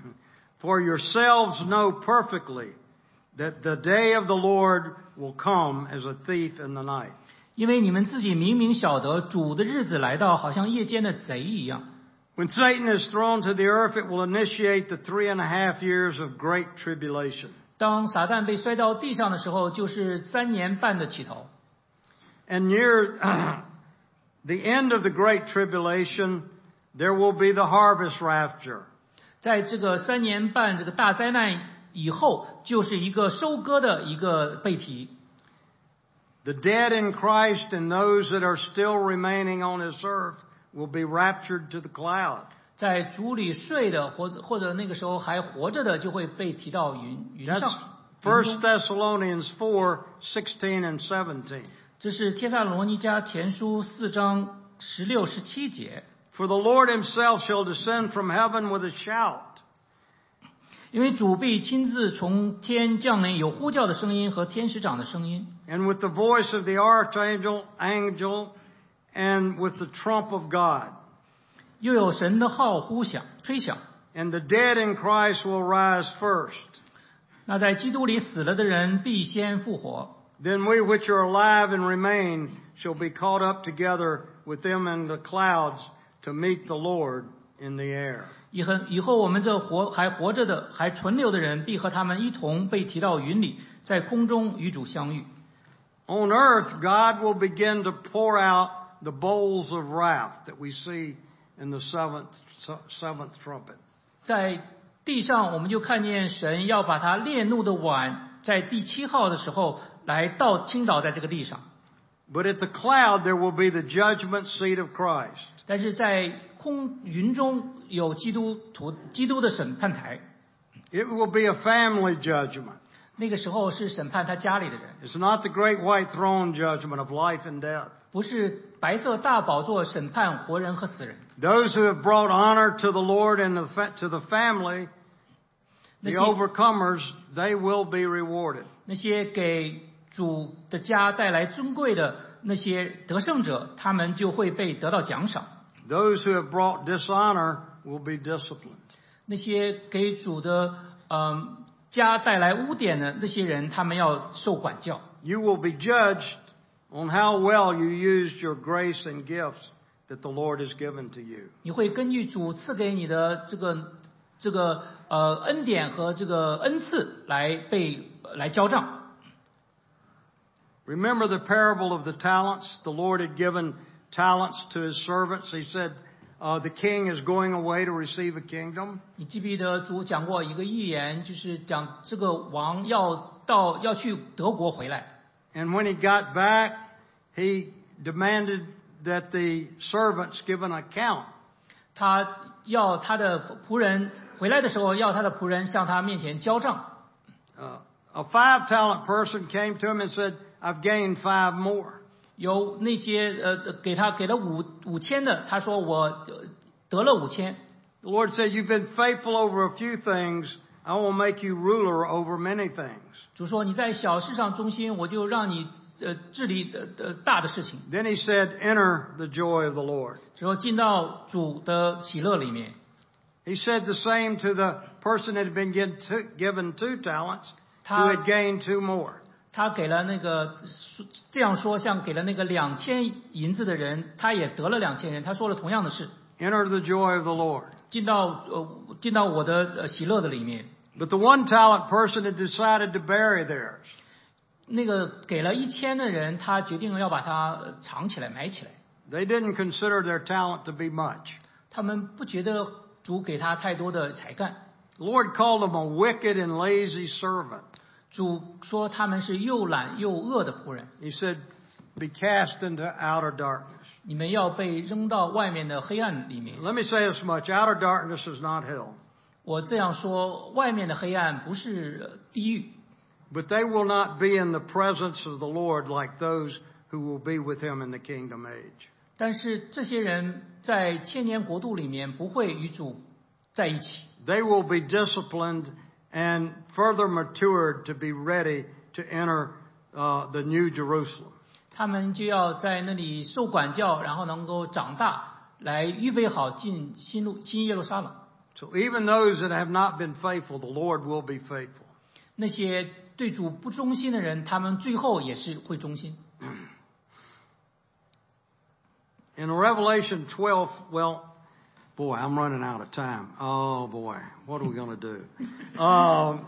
[SPEAKER 3] for yourselves know perfectly that the day of the Lord will come as a thief in the night.
[SPEAKER 4] 因为你们自己明明晓得主的日子来到，好像夜间的贼一样。
[SPEAKER 3] When Satan is thrown to the earth, it will initiate the three and a half years of great tribulation.
[SPEAKER 4] 当撒旦被摔到地上的时候，就是三年半的起头。
[SPEAKER 3] And near the end of the great tribulation, there will be the harvest rapture.
[SPEAKER 4] 在这个三年半这个大灾难以后，就是一个收割的一个被提。
[SPEAKER 3] The dead in Christ and those that are still remaining on this earth will be raptured to the cloud.
[SPEAKER 4] 在主里睡的，或者或者那个时候还活着的，就会被提到云云
[SPEAKER 3] That's
[SPEAKER 4] 上。
[SPEAKER 3] First Thessalonians four sixteen and seventeen.
[SPEAKER 4] 这是帖撒罗尼迦前书四章十六、十七节。
[SPEAKER 3] For the Lord himself shall descend from heaven with a shout.
[SPEAKER 4] 因为主必亲自从天降临，有呼叫的声音和天使长的声音，
[SPEAKER 3] And with the voice of the archangel, angel, and with the trump of God.
[SPEAKER 4] 又有神的号呼响、吹响。
[SPEAKER 3] And the dead in Christ will rise first.
[SPEAKER 4] 那在基督里死了的人必先复活，
[SPEAKER 3] Then we which are alive and remain shall be caught up together with them in the clouds to meet the Lord in the air.
[SPEAKER 4] 以后以后我们这活还活着的、还存留的人，必和他们一同被提到云里，在空中与主相遇。
[SPEAKER 3] On earth, God will begin to pour out the bowls of wrath that we see in the seventh, seventh trumpet.
[SPEAKER 4] 在地上，我们就看见神要把他烈怒的碗，在第七号的时候来倒倾倒在这个地上。
[SPEAKER 3] But at the cloud there will be the judgment seat of Christ.
[SPEAKER 4] 但是在空云中有基督徒基督的审判台，
[SPEAKER 3] It will be a family judgment.
[SPEAKER 4] 那个时候是审判他家里的人，
[SPEAKER 3] It's not the great white throne judgment of life and death.
[SPEAKER 4] 不是白色大宝座审判活人和死人。
[SPEAKER 3] Those who have brought honor to the Lord and the fa- to the family,
[SPEAKER 4] 那
[SPEAKER 3] the
[SPEAKER 4] 些
[SPEAKER 3] overcomers, they will be rewarded.
[SPEAKER 4] 那些给主的家带来尊贵的那些得胜者，他们就会被得到奖赏。
[SPEAKER 3] Those who have brought dishonor will be disciplined.
[SPEAKER 4] 那些给主的嗯家带来污点的那些人，他们要受管教。
[SPEAKER 3] You will be judged on how well you used your grace and gifts that the Lord has given to you.
[SPEAKER 4] 你会根据主赐给你的这个这个呃恩典和这个恩赐来被来交账。
[SPEAKER 3] Remember the parable of the talents? The Lord had given talents to his servants. He said, uh, the king is going away to receive a kingdom.
[SPEAKER 4] 你记不记得主讲过一个预言，就是讲这个王要到要去德国回来。
[SPEAKER 3] And when he got back, he demanded that the servants give an account.
[SPEAKER 4] 他要他的仆人回来的时候，要他的仆人向他面前交账。
[SPEAKER 3] Uh, a five talent person came to him and said, I've gained five more.
[SPEAKER 4] 有那些呃给他给了五五千的，他说我呃得了五千。
[SPEAKER 3] The Lord said, you've been faithful over a few things. I will make you ruler over many things.
[SPEAKER 4] 主说你在小事上忠心，我就让你呃治理呃呃大的事情。
[SPEAKER 3] Then he said, enter the joy of the Lord.
[SPEAKER 4] 之后进到主的喜乐里面。
[SPEAKER 3] He said the same to the person that had been given two, given two talents, who
[SPEAKER 4] 他
[SPEAKER 3] had gained two more.
[SPEAKER 4] 他给了那个这样说，像给了那个两千银子的人，他也得了两千人。他说了同样的事，
[SPEAKER 3] Enter the joy of the Lord.
[SPEAKER 4] 进到呃进到我的呃喜乐的里面。
[SPEAKER 3] But the one talent person had decided to bury theirs.
[SPEAKER 4] 那个给了一千的人，他决定要把它呃藏起来、埋起来。
[SPEAKER 3] They didn't consider their talent to be much.
[SPEAKER 4] 他们不觉得主给他太多的才干。
[SPEAKER 3] The Lord called them a wicked and lazy servant.
[SPEAKER 4] 主说他们是又懒又恶的仆人，
[SPEAKER 3] He said, be cast into outer darkness.
[SPEAKER 4] 你们要被扔到外面的黑暗里面。
[SPEAKER 3] Let me say this much. Outer darkness is not hell.
[SPEAKER 4] 我这样说，外面的黑暗不是呃地狱，
[SPEAKER 3] But they will not be in the presence of the Lord like those who will be with him in the kingdom age.
[SPEAKER 4] 但是这些人在千年国度里面不会与主在一起，
[SPEAKER 3] They will be disciplined and further matured to be ready to enter uh, the new Jerusalem.
[SPEAKER 4] 他们就要在那里受管教，然后能够长大，来预备好进新路新耶路撒冷。
[SPEAKER 3] So even those that have not been faithful, the Lord will be faithful.
[SPEAKER 4] 那些对主不忠心的人，他们最后也是会忠心。
[SPEAKER 3] In Revelation twelve, well, boy, I'm running out of time. Oh boy, what are we going to do? um,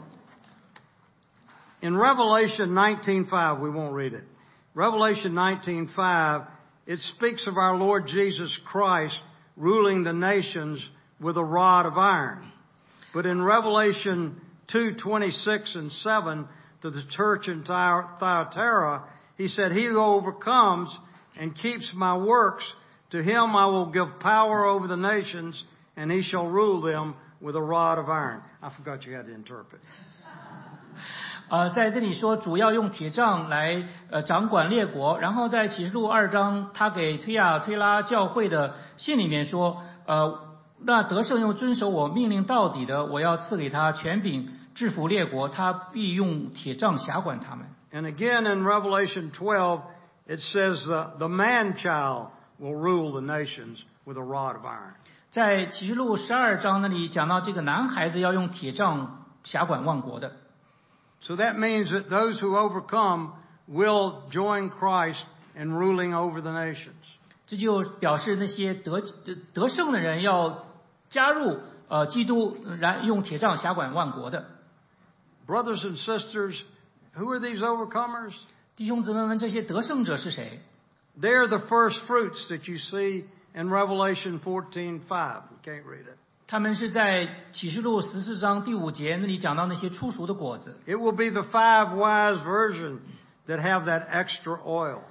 [SPEAKER 3] in Revelation nineteen five, we won't read it. Revelation nineteen five, it speaks of our Lord Jesus Christ ruling the nations with a rod of iron. But in Revelation two twenty-six and seven, to the church in Thyatira, he said, he who overcomes and keeps my works, to him I will give power over the nations, and he shall rule them with a rod of iron. I forgot you had to interpret.
[SPEAKER 4] 呃，在这里说主要用铁杖来呃掌管列国，然后在启示录二章，他给推亚推拉教会的信里面说，呃，那得胜又遵守我命令到底的，我要赐给他权柄制服列国，他必用铁杖辖管他们。
[SPEAKER 3] And again in Revelation twelve, it says the, the man-child will rule the nations with a rod of iron.
[SPEAKER 4] 在启示录十二章那里讲到这个男孩子要用铁杖辖管万国的。
[SPEAKER 3] So that means that those who overcome will join Christ in ruling over the nations.
[SPEAKER 4] 这就表示那些得得得胜的人要加入呃基督，然用铁杖辖管万国的。
[SPEAKER 3] Brothers and sisters, who are these overcomers?
[SPEAKER 4] 弟兄姊妹们，这些得胜者是谁？
[SPEAKER 3] They are the first fruits that you see in Revelation fourteen five. We can't read it.
[SPEAKER 4] 他们是在启示录十四章第五节那里讲到那些初熟的果子，
[SPEAKER 3] It will be the five wise virgins that have that extra oil.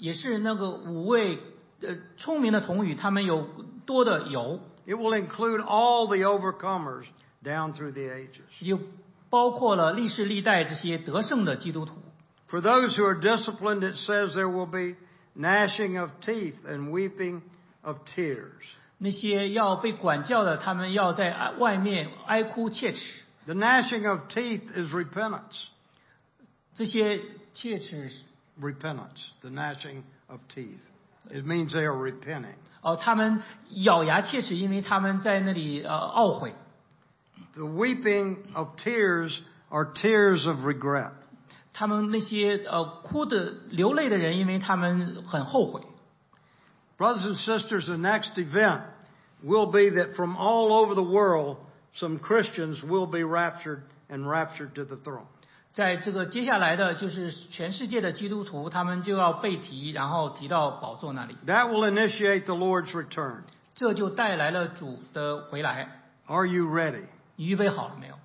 [SPEAKER 4] 也是那个五位呃聪明的童女，他们有多的有。
[SPEAKER 3] It will include all the overcomers down through the ages.
[SPEAKER 4] 又包括了历世历代这些得胜的基督徒。
[SPEAKER 3] For those who are disciplined, it says there will be gnashing of teeth and weeping of tears.
[SPEAKER 4] 那些要被管教的，他们要在外面哀哭切齿。
[SPEAKER 3] The gnashing of teeth is repentance.
[SPEAKER 4] 这些切齿
[SPEAKER 3] Repentance. The gnashing of teeth. It means they are repenting.
[SPEAKER 4] 哦，他们咬牙切齿，因为他们在那里呃懊悔。
[SPEAKER 3] The weeping of tears are tears of regret.
[SPEAKER 4] 他们那些呃哭的流泪的人，因为他们很后悔。
[SPEAKER 3] Brothers and sisters, the next event will be that from all over the world, some Christians will be raptured and raptured to the throne.
[SPEAKER 4] 在这个接下来的就是全世界的基督徒，他们就要被提，然后提到宝座那里。
[SPEAKER 3] That will initiate the Lord's return.
[SPEAKER 4] 这就带来了主的回来。
[SPEAKER 3] Are you ready?
[SPEAKER 4] 你预备好了没有？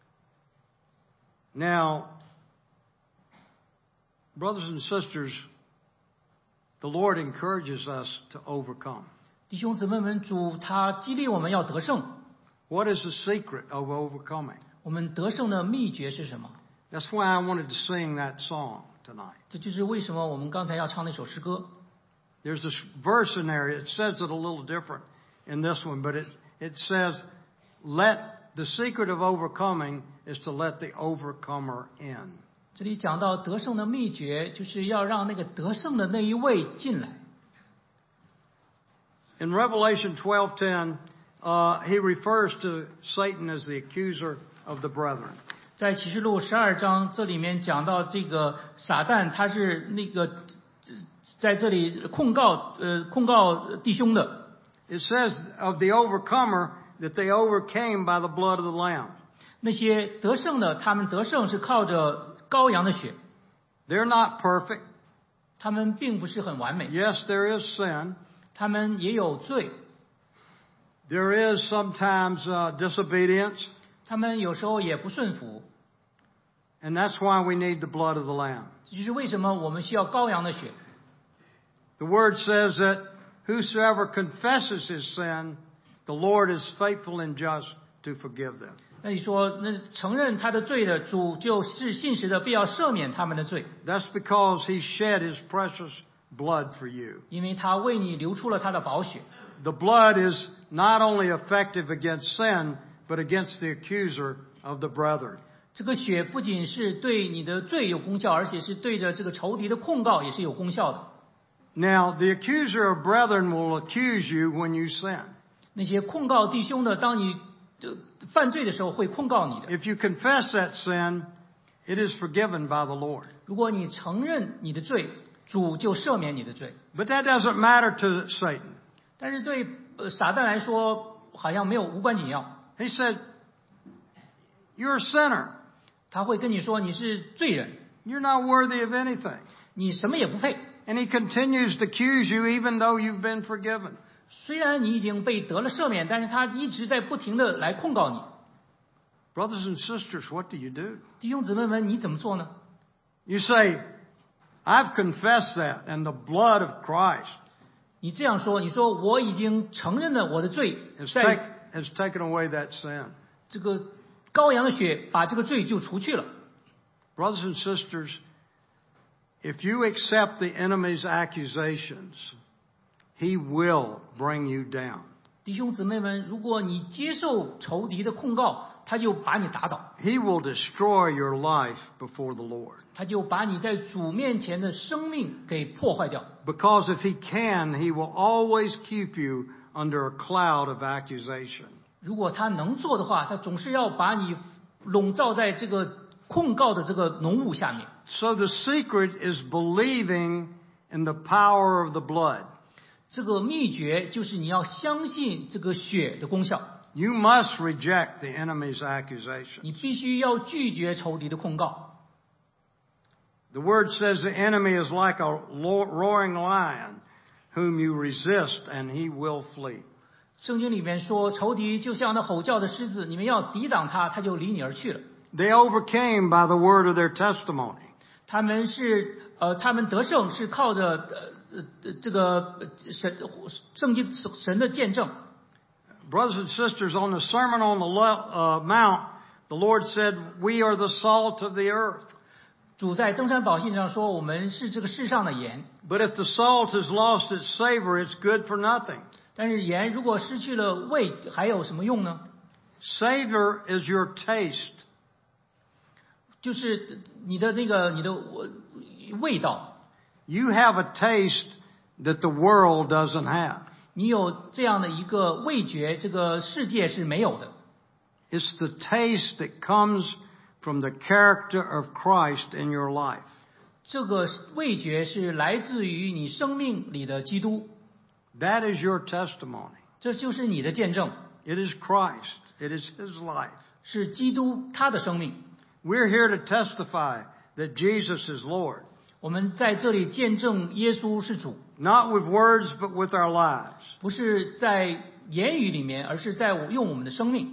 [SPEAKER 3] Now, brothers and sisters, the Lord encourages us to overcome.
[SPEAKER 4] 弟兄姊妹们，主他激励我们要得胜。
[SPEAKER 3] What is the secret of overcoming?
[SPEAKER 4] 我们得胜的秘诀是什么？
[SPEAKER 3] That's why I wanted to sing that song tonight.
[SPEAKER 4] 这就是为什么我们刚才要唱那首诗歌。
[SPEAKER 3] There's this verse in there. It says it a little different in this one, but it, it says, let the secret of overcoming is to let the overcomer in.
[SPEAKER 4] 这里讲到得胜的秘诀，就是要让那个得胜的那一位进来。
[SPEAKER 3] In Revelation twelve ten, uh, he refers to Satan as the accuser of the brethren.
[SPEAKER 4] 在启示录十二章这里面讲到这个撒旦，他是那个在这里控告呃控告弟兄的。
[SPEAKER 3] It says of the overcomer that they overcame by the blood of the Lamb.
[SPEAKER 4] 那些得胜的，他们得胜是靠着羔羊的血。
[SPEAKER 3] They're not perfect.
[SPEAKER 4] 他们并不是很完美，
[SPEAKER 3] Yes, there is sin.
[SPEAKER 4] 他们也有罪，
[SPEAKER 3] There is sometimes uh, disobedience.
[SPEAKER 4] 他们有时候也不顺服。
[SPEAKER 3] And that's why we need the blood of the Lamb.
[SPEAKER 4] 这就是为什么我们需要羔羊的血。
[SPEAKER 3] The Word says that whosoever confesses his sin, the Lord is faithful and just to forgive them.
[SPEAKER 4] 那你说，那承认他的罪的主就是信实的，必要赦免他们的罪，
[SPEAKER 3] That's because he shed his precious blood for you.
[SPEAKER 4] 因为他为你流出了他的宝血。
[SPEAKER 3] The blood is not only effective against sin, but against the accuser of the brethren.
[SPEAKER 4] 这个血不仅是对你的罪有功效，而且是对着这个仇敌的控告也是有功效的。
[SPEAKER 3] Now, the accuser of brethren will accuse you when you sin.
[SPEAKER 4] 那些控告弟兄的，当你呃犯罪的时候会控告你的。
[SPEAKER 3] If you confess that sin, it is forgiven by the Lord.
[SPEAKER 4] 如果你承认你的罪，主就赦免你的罪。
[SPEAKER 3] But that doesn't matter to Satan.
[SPEAKER 4] 但是对呃撒旦来说，好像没有无关紧要。
[SPEAKER 3] He said, you're a sinner.
[SPEAKER 4] 他会跟你说你是罪人，
[SPEAKER 3] You're not worthy of anything.
[SPEAKER 4] 你什么也不配。
[SPEAKER 3] And he continues to accuse you even though you've been forgiven.
[SPEAKER 4] 虽然你已经被得了赦免，但是他一直在不停的来控告你。
[SPEAKER 3] Brothers and sisters, what do you do?
[SPEAKER 4] 弟兄姊妹们，你怎么做呢？
[SPEAKER 3] You say, I've confessed that and the blood of Christ
[SPEAKER 4] 你这样说，你说我已经承认了我的罪，
[SPEAKER 3] has,
[SPEAKER 4] 在
[SPEAKER 3] take, has taken away that sin.
[SPEAKER 4] 这个羔羊的血把这个罪就除去了。
[SPEAKER 3] Brothers and sisters, if you accept the enemy's accusations, he will bring you down.
[SPEAKER 4] 弟兄姊妹们，如果你接受仇敌的控告，他就把你打倒，
[SPEAKER 3] He will destroy your life before the Lord.
[SPEAKER 4] 他就把你在主面前的生命给破坏掉。
[SPEAKER 3] Because if he can, he will always keep you under a cloud of accusation.
[SPEAKER 4] 如果他能做的话，他总是要把你笼罩在这个控告的这个浓雾下面。
[SPEAKER 3] So the secret is believing in the power of the blood.
[SPEAKER 4] 这个秘诀就是你要相信这个血的功效，
[SPEAKER 3] You must reject the enemy's accusation.
[SPEAKER 4] 你必须要拒绝仇敌的控告。
[SPEAKER 3] The word says the enemy is like a roaring lion whom you resist and he will flee.
[SPEAKER 4] 圣经里面说，仇敌就像那吼叫的狮子，你们要抵挡他，他就离你而去了。
[SPEAKER 3] They overcame by the word of their testimony.
[SPEAKER 4] 他们是呃，他们得胜是靠着呃呃这个神圣经神的见证。
[SPEAKER 3] Brothers and sisters, on the Sermon on the uh, Mount, the Lord said, "We are the salt of the earth."
[SPEAKER 4] 主在登山宝训上说，我们是这个世上的盐。
[SPEAKER 3] But if the salt has lost its savor, it's good for nothing.
[SPEAKER 4] 但是盐如果失去了味，还有什么用呢？
[SPEAKER 3] Savor is your taste.
[SPEAKER 4] 就是你的那个你的味道。
[SPEAKER 3] You have a taste that the world doesn't have.
[SPEAKER 4] 你有这样的一个味觉，这个世界是没有的。
[SPEAKER 3] It's the taste that comes from the character of Christ in your life.
[SPEAKER 4] 这个味觉是来自于你生命里的基督。
[SPEAKER 3] That is your testimony.
[SPEAKER 4] 这就是你的见证。
[SPEAKER 3] It is Christ. It is His life.
[SPEAKER 4] 是基督他的生命。
[SPEAKER 3] We're here to testify that Jesus is Lord.
[SPEAKER 4] 我们在这里见证耶稣是主。
[SPEAKER 3] Not with words, but with our lives.
[SPEAKER 4] 不是在言语里面，而是在用我们的生命。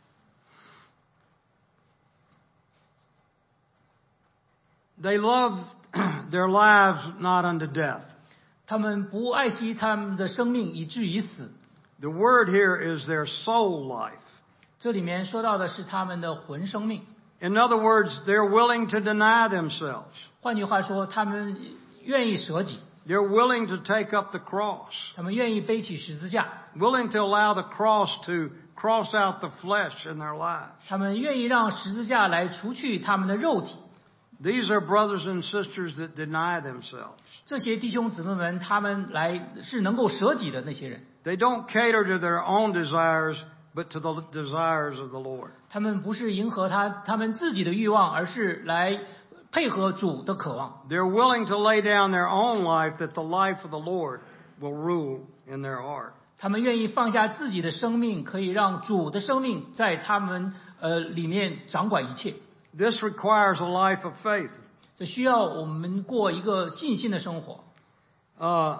[SPEAKER 3] They love their lives not unto death.
[SPEAKER 4] 他们不爱惜他们的生命以至于死。
[SPEAKER 3] The word here is their soul life.
[SPEAKER 4] 这里面说到的是他们的魂生命。
[SPEAKER 3] In other words, they're willing to deny themselves.
[SPEAKER 4] 换句话说，他们愿意舍己。
[SPEAKER 3] They're willing to take up the cross.
[SPEAKER 4] 他们愿意背起十字架。
[SPEAKER 3] Willing to allow the cross to cross out the flesh in their lives.
[SPEAKER 4] 他们愿意让十字架来除去他们的肉体。
[SPEAKER 3] These are brothers and sisters that deny themselves.
[SPEAKER 4] 这些弟兄姊妹们，他们来是能够舍己的那些人。
[SPEAKER 3] They don't cater to their own desires, but to the desires of the Lord.
[SPEAKER 4] 他们不是迎合他他们自己的欲望，而是来配合主的渴望。
[SPEAKER 3] They're willing to lay down their own life that the life of the Lord will rule in their heart.
[SPEAKER 4] 他们愿意放下自己的生命，可以让主的生命在他们呃里面掌管一切。
[SPEAKER 3] This requires a life of faith.
[SPEAKER 4] 这需要我们过一个信心的生活。
[SPEAKER 3] Uh,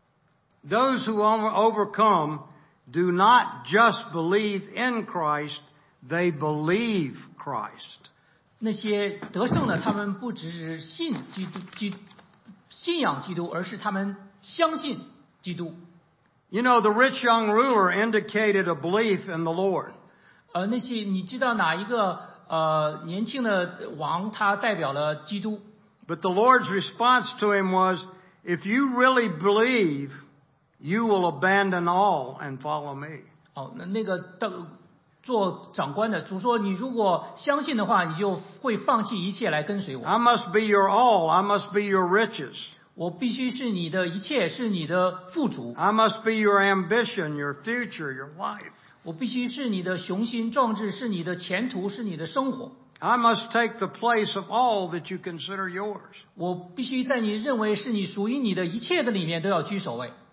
[SPEAKER 3] those who overcome do not just believe in Christ, they believe Christ.
[SPEAKER 4] 那些得胜的，他们不只是信基督、基信仰基督，而是他们相信基督。
[SPEAKER 3] You know, the rich young ruler indicated a belief in the Lord.
[SPEAKER 4] 呃，那些你知道哪一个呃年轻的王，他代表了基督？
[SPEAKER 3] But the Lord's response to him was, if you really believe, you will abandon all and follow me.
[SPEAKER 4] 哦，那那个的做长官的主说，你如果相信的话，你就会放弃一切来跟随我。
[SPEAKER 3] I must be your all. I must be your riches.
[SPEAKER 4] 我必须是你的一切，是你的富足。
[SPEAKER 3] I must be your ambition, your future, your life.
[SPEAKER 4] 我必须是你的雄心壮志，是你的前途，是你的生活。
[SPEAKER 3] I must take the place of all that you consider yours.
[SPEAKER 4] 我必须在你认为是你属于你的一切的里面都要居首位。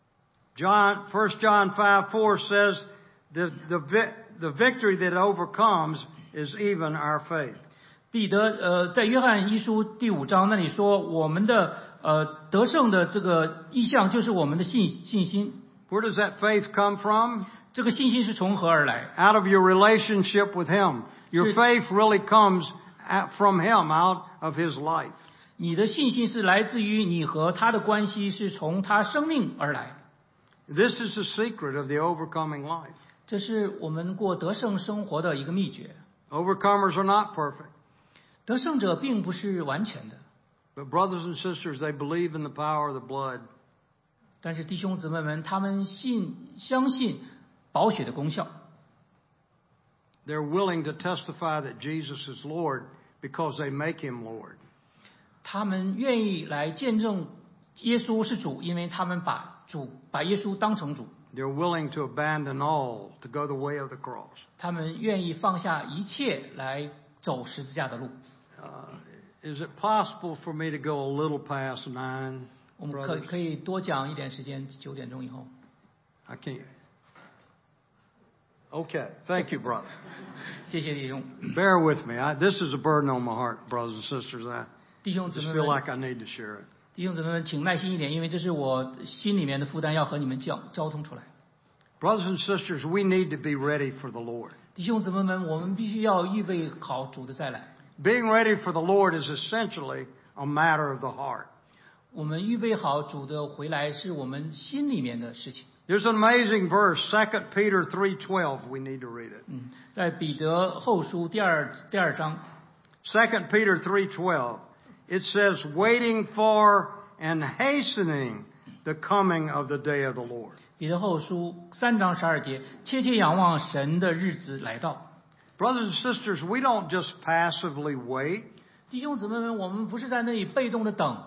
[SPEAKER 3] John, First John five four says the, the, the victory that overcomes is even our faith.
[SPEAKER 4] 彼得呃，在约翰一书第五章那里说，我们的呃得胜的这个意向就是我们的信信心。
[SPEAKER 3] Where does that faith come from?
[SPEAKER 4] 这个信心是从何而来？
[SPEAKER 3] Out of your relationship with Him. Your faith really comes from Him, out of His life.
[SPEAKER 4] 你的信心是来自于你和他的关系，是从他生命而来。
[SPEAKER 3] This is the secret of the overcoming life.
[SPEAKER 4] 这是我们过得胜生活的一个秘诀。
[SPEAKER 3] Overcomers are not perfect.
[SPEAKER 4] 得胜者并不是完全的，
[SPEAKER 3] But brothers and sisters, they believe in the power of the blood.
[SPEAKER 4] 但是弟兄姊妹们，他们信相信宝血的功效。
[SPEAKER 3] They're willing to testify that Jesus is Lord because they make Him Lord.
[SPEAKER 4] 他们愿意来见证耶稣是主，因为他们把主把耶稣当成主。
[SPEAKER 3] They're willing to abandon all to go the way of the cross.
[SPEAKER 4] 他们愿意放下一切来走十字架的路。
[SPEAKER 3] Uh, is it possible for me to go a little past nine?
[SPEAKER 4] 我们可可以多讲一点时间，九点钟以后。
[SPEAKER 3] I can't. Okay. Thank you, brother.
[SPEAKER 4] 谢谢弟兄。
[SPEAKER 3] Bear with me. I, this is a burden on my heart, brothers and sisters. I
[SPEAKER 4] 弟兄姊
[SPEAKER 3] just
[SPEAKER 4] 妹
[SPEAKER 3] feel
[SPEAKER 4] 们，
[SPEAKER 3] like I need to share it.
[SPEAKER 4] 弟兄姊妹们，请耐心一点，因为这是我心里面的负担，要和你们交交通出来。
[SPEAKER 3] Brothers and sisters, we need to be ready for the Lord.
[SPEAKER 4] 弟兄姊妹们，我们必须要预备好主的再来。
[SPEAKER 3] Being ready for the Lord is essentially a matter of the heart.
[SPEAKER 4] 我们预备好主的回来是我们心里面的事情。
[SPEAKER 3] There's an amazing verse, Second Peter three twelve. We need to read it.
[SPEAKER 4] 嗯，在彼得后书第二第二章
[SPEAKER 3] Second Peter three twelve. It says, waiting for and hastening the coming of the day of the Lord.
[SPEAKER 4] 彼得后书三章十二节，切切仰望神的日子来到。
[SPEAKER 3] Brothers and sisters, we don't just passively wait.
[SPEAKER 4] 弟兄姊妹们，我们不是在那里被动的等。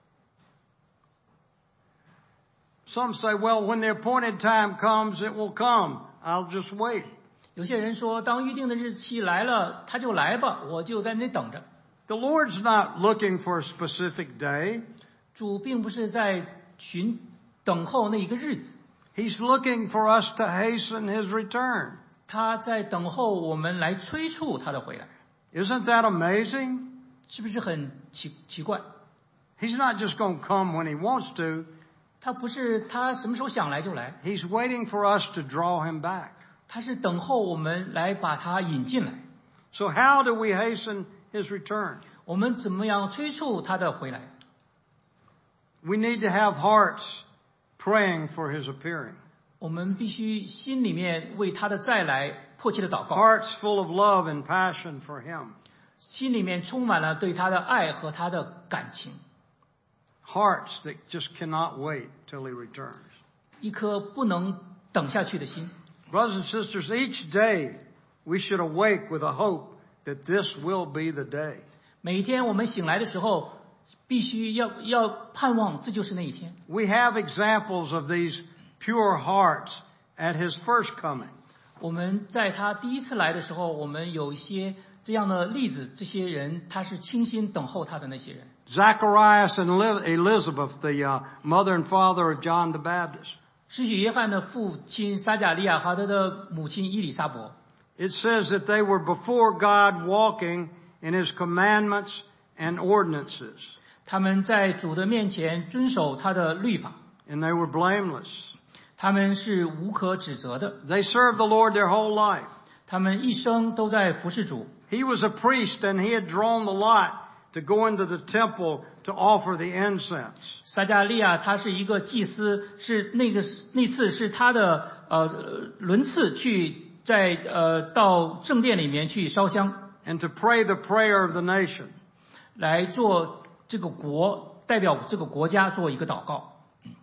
[SPEAKER 3] Some say, well, when the appointed time comes, it will come. I'll just wait.
[SPEAKER 4] 有些人说，当预定的日期来了，他就来吧，我就在那里等着。
[SPEAKER 3] The Lord's not looking for a specific day.
[SPEAKER 4] 主并不是在寻等候那一个日子，
[SPEAKER 3] He's looking for us to hasten His return.
[SPEAKER 4] 他在等候我们来催促他的回来。
[SPEAKER 3] Isn't that amazing?
[SPEAKER 4] 是不是很奇奇怪？
[SPEAKER 3] He's not just going to come when He wants to.
[SPEAKER 4] 他不是他什么时候想来就来，
[SPEAKER 3] He's waiting for us to draw Him back.
[SPEAKER 4] 他是等候我们来把他引进来。
[SPEAKER 3] So how do we hasten His return?
[SPEAKER 4] 我们怎么样催促他的回来？
[SPEAKER 3] We need to have hearts praying for His appearing.
[SPEAKER 4] 我们必须心里面为他的再来迫切的祷告，
[SPEAKER 3] Hearts full of love and passion for Him.
[SPEAKER 4] 心里面充满了对他的爱和他的感情，
[SPEAKER 3] Hearts that just cannot wait till He returns.
[SPEAKER 4] 一颗不能等下去的心。
[SPEAKER 3] Brothers and sisters, each day we should awake with a hope that this will be the day.
[SPEAKER 4] 每一天我们醒来的时候，必须要要盼望这就是那一天。
[SPEAKER 3] We have examples of these pure hearts at His first coming.
[SPEAKER 4] 我们在他第一次来的时候，我们有一些这样的例子，这些人他是倾心等候他的那些人。
[SPEAKER 3] Zacharias and Elizabeth, the uh, mother and father of John the Baptist.
[SPEAKER 4] 施洗约翰的父亲撒迦利亚和他的母亲伊丽莎伯，
[SPEAKER 3] It says that they were before God walking in His commandments and ordinances,
[SPEAKER 4] 他们在主的面前遵守他的律法，
[SPEAKER 3] and they were blameless.
[SPEAKER 4] 他们是无可指责的，
[SPEAKER 3] They served the Lord their whole life.
[SPEAKER 4] 他们一生都在服侍主。
[SPEAKER 3] He was a priest, and he had drawn the lot to go into the temple to offer the incense.
[SPEAKER 4] 撒迦利亚他是一个祭司，是那个那次是他的呃轮次去在呃到正殿里面去烧香，
[SPEAKER 3] And to pray the prayer of the nation.
[SPEAKER 4] 来做这个国代表这个国家做一个祷告。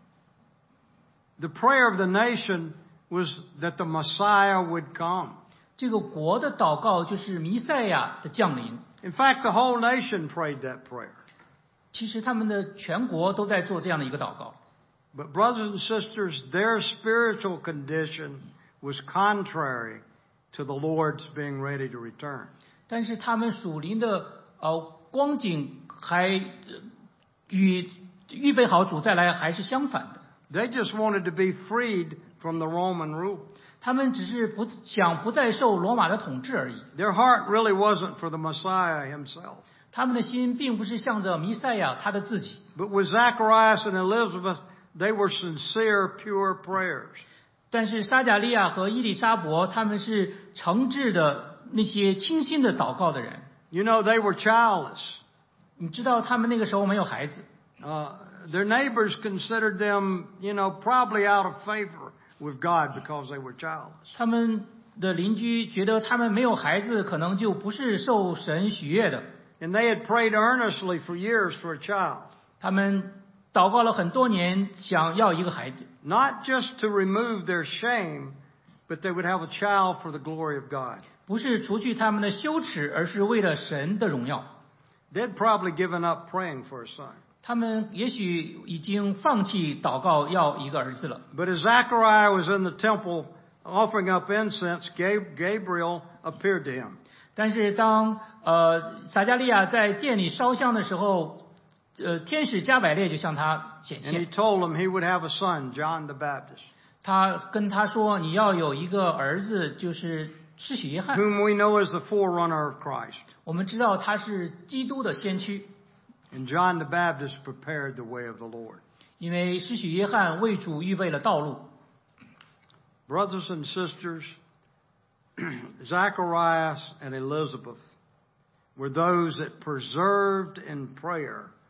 [SPEAKER 3] The prayer of the nation was that the Messiah would come.
[SPEAKER 4] 这个国的祷告就是弥赛亚的降临。
[SPEAKER 3] In fact, the whole nation prayed that prayer.
[SPEAKER 4] 其实他们的全国都在做这样的一个祷告。
[SPEAKER 3] But brothers and sisters, their spiritual condition was contrary to the Lord's being ready to return.
[SPEAKER 4] 但是他们属灵的呃光景还呃与预备好主再来还是相反的。
[SPEAKER 3] They just wanted to be freed from the Roman rule.
[SPEAKER 4] 他们只是不想不再受罗马的统治而已。
[SPEAKER 3] Their heart really wasn't for the Messiah himself.
[SPEAKER 4] 他们的心并不是向着弥赛亚他的自己，
[SPEAKER 3] But with Zacharias and Elizabeth, they were sincere, pure prayers.
[SPEAKER 4] 但是撒迦利亚和伊丽莎伯他们是诚挚的那些清心的祷告的人。
[SPEAKER 3] You know, they were childless.
[SPEAKER 4] 你知道他们那个时候没有孩子，
[SPEAKER 3] Uh, their neighbors considered them, you know, probably out of favor with God because they were childless.
[SPEAKER 4] 他们的邻居觉得他们没有孩子，可能就不是受神喜悦的。
[SPEAKER 3] And they had prayed earnestly for years for a child.
[SPEAKER 4] 他们祷告了很多年，想要一个孩子，
[SPEAKER 3] Not just to remove their shame, but they would have a child for the glory of God.
[SPEAKER 4] 不是除去他们的羞耻，而是为了神的荣耀。
[SPEAKER 3] They'd probably given up praying for a son.
[SPEAKER 4] 他们也许已经放弃祷告要一个儿子了。
[SPEAKER 3] But as Zechariah was in the temple offering up incense, Gab- Gabriel appeared to him.
[SPEAKER 4] 但是当呃撒迦利亚在殿里烧香的时候，呃天使加百列就向他显
[SPEAKER 3] And he
[SPEAKER 4] 现，
[SPEAKER 3] told him he would have a son, John the Baptist,
[SPEAKER 4] 他跟他说你要有一个儿子，就是施洗约翰。
[SPEAKER 3] whom we know as the forerunner of Christ.
[SPEAKER 4] 我们知道他是基督的先驱，
[SPEAKER 3] And John the Baptist prepared the way of the Lord.
[SPEAKER 4] 因为施洗约翰为主预备了道路。
[SPEAKER 3] Brothers and sisters, Zacharias and Elizabeth were those that persevered in prayer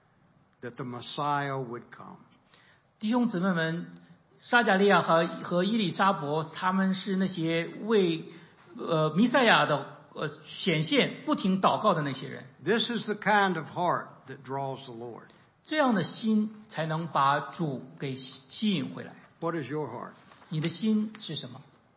[SPEAKER 3] that the Messiah would come.
[SPEAKER 4] 弟兄姊妹们，撒迦利亚和和伊丽莎伯，他们是那些为呃弥赛亚的呃显现不停祷告的那些人。
[SPEAKER 3] This is the kind of heart that draws the Lord.
[SPEAKER 4] 这样的心才能把主给吸引回来。
[SPEAKER 3] What is your heart?
[SPEAKER 4] 你的心是什么？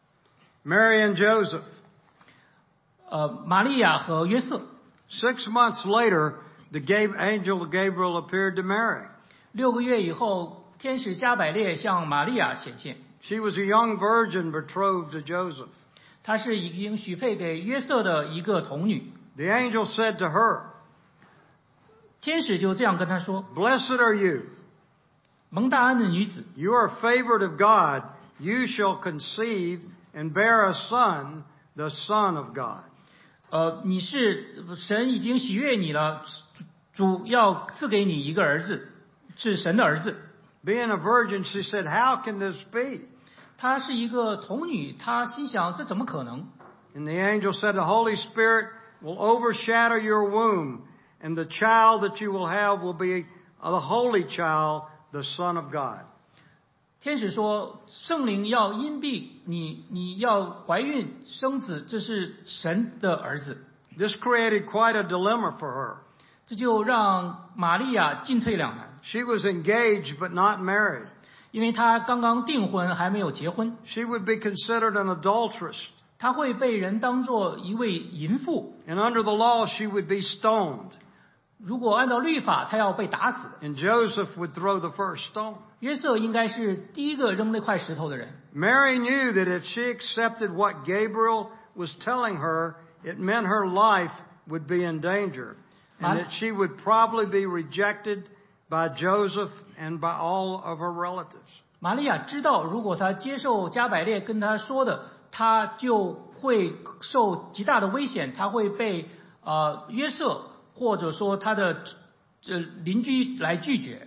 [SPEAKER 3] Mary and Joseph.
[SPEAKER 4] 呃，玛利亚和约瑟。
[SPEAKER 3] Six months later, the angel Gabriel appeared to Mary.
[SPEAKER 4] 六个月以后，天使加百列向玛利亚显现。
[SPEAKER 3] She was a young virgin betrothed to Joseph.
[SPEAKER 4] 她是已经许配给约瑟的一个童女。
[SPEAKER 3] The angel said to her,
[SPEAKER 4] 天使就这样跟她说
[SPEAKER 3] Blessed are you.
[SPEAKER 4] 蒙大恩的女子，
[SPEAKER 3] You are favored of God. You shall conceive and bear a son, the Son of God.
[SPEAKER 4] 呃，你是神已经喜悦你了，主要赐给你一个儿子，是神的儿子。
[SPEAKER 3] Being a virgin, she said, How can this be?
[SPEAKER 4] 她是一个童女，她心想这怎么可能？
[SPEAKER 3] And the angel said, The Holy Spirit will overshadow your womb, and the child that you will have will be the holy child, the Son of God.
[SPEAKER 4] 天使说，圣灵要荫蔽你，你要怀孕生子，这是神的儿子。
[SPEAKER 3] This created quite a dilemma for her.
[SPEAKER 4] 这就让玛利亚进退两难。
[SPEAKER 3] She was engaged but not married.
[SPEAKER 4] 因为她刚刚订婚，还没有结婚，
[SPEAKER 3] She would be considered an adulteress.
[SPEAKER 4] 她会被人当作一位淫妇。
[SPEAKER 3] And under the law, she would be stoned.
[SPEAKER 4] 如果按照律法，她要被打死的。
[SPEAKER 3] And Joseph would throw the first stone.
[SPEAKER 4] 约瑟应该是第一个扔那块石头的人。
[SPEAKER 3] Mary knew that if she accepted what Gabriel was telling her, it meant her life would be in danger. And that she would probably be rejected by Joseph and by all of her relatives.
[SPEAKER 4] 玛利亚知道，如果她接受加百列跟她说的，她就会受极大的危险，她会被呃约瑟或者说她的呃邻居来拒绝。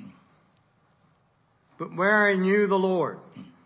[SPEAKER 3] But Mary knew the Lord.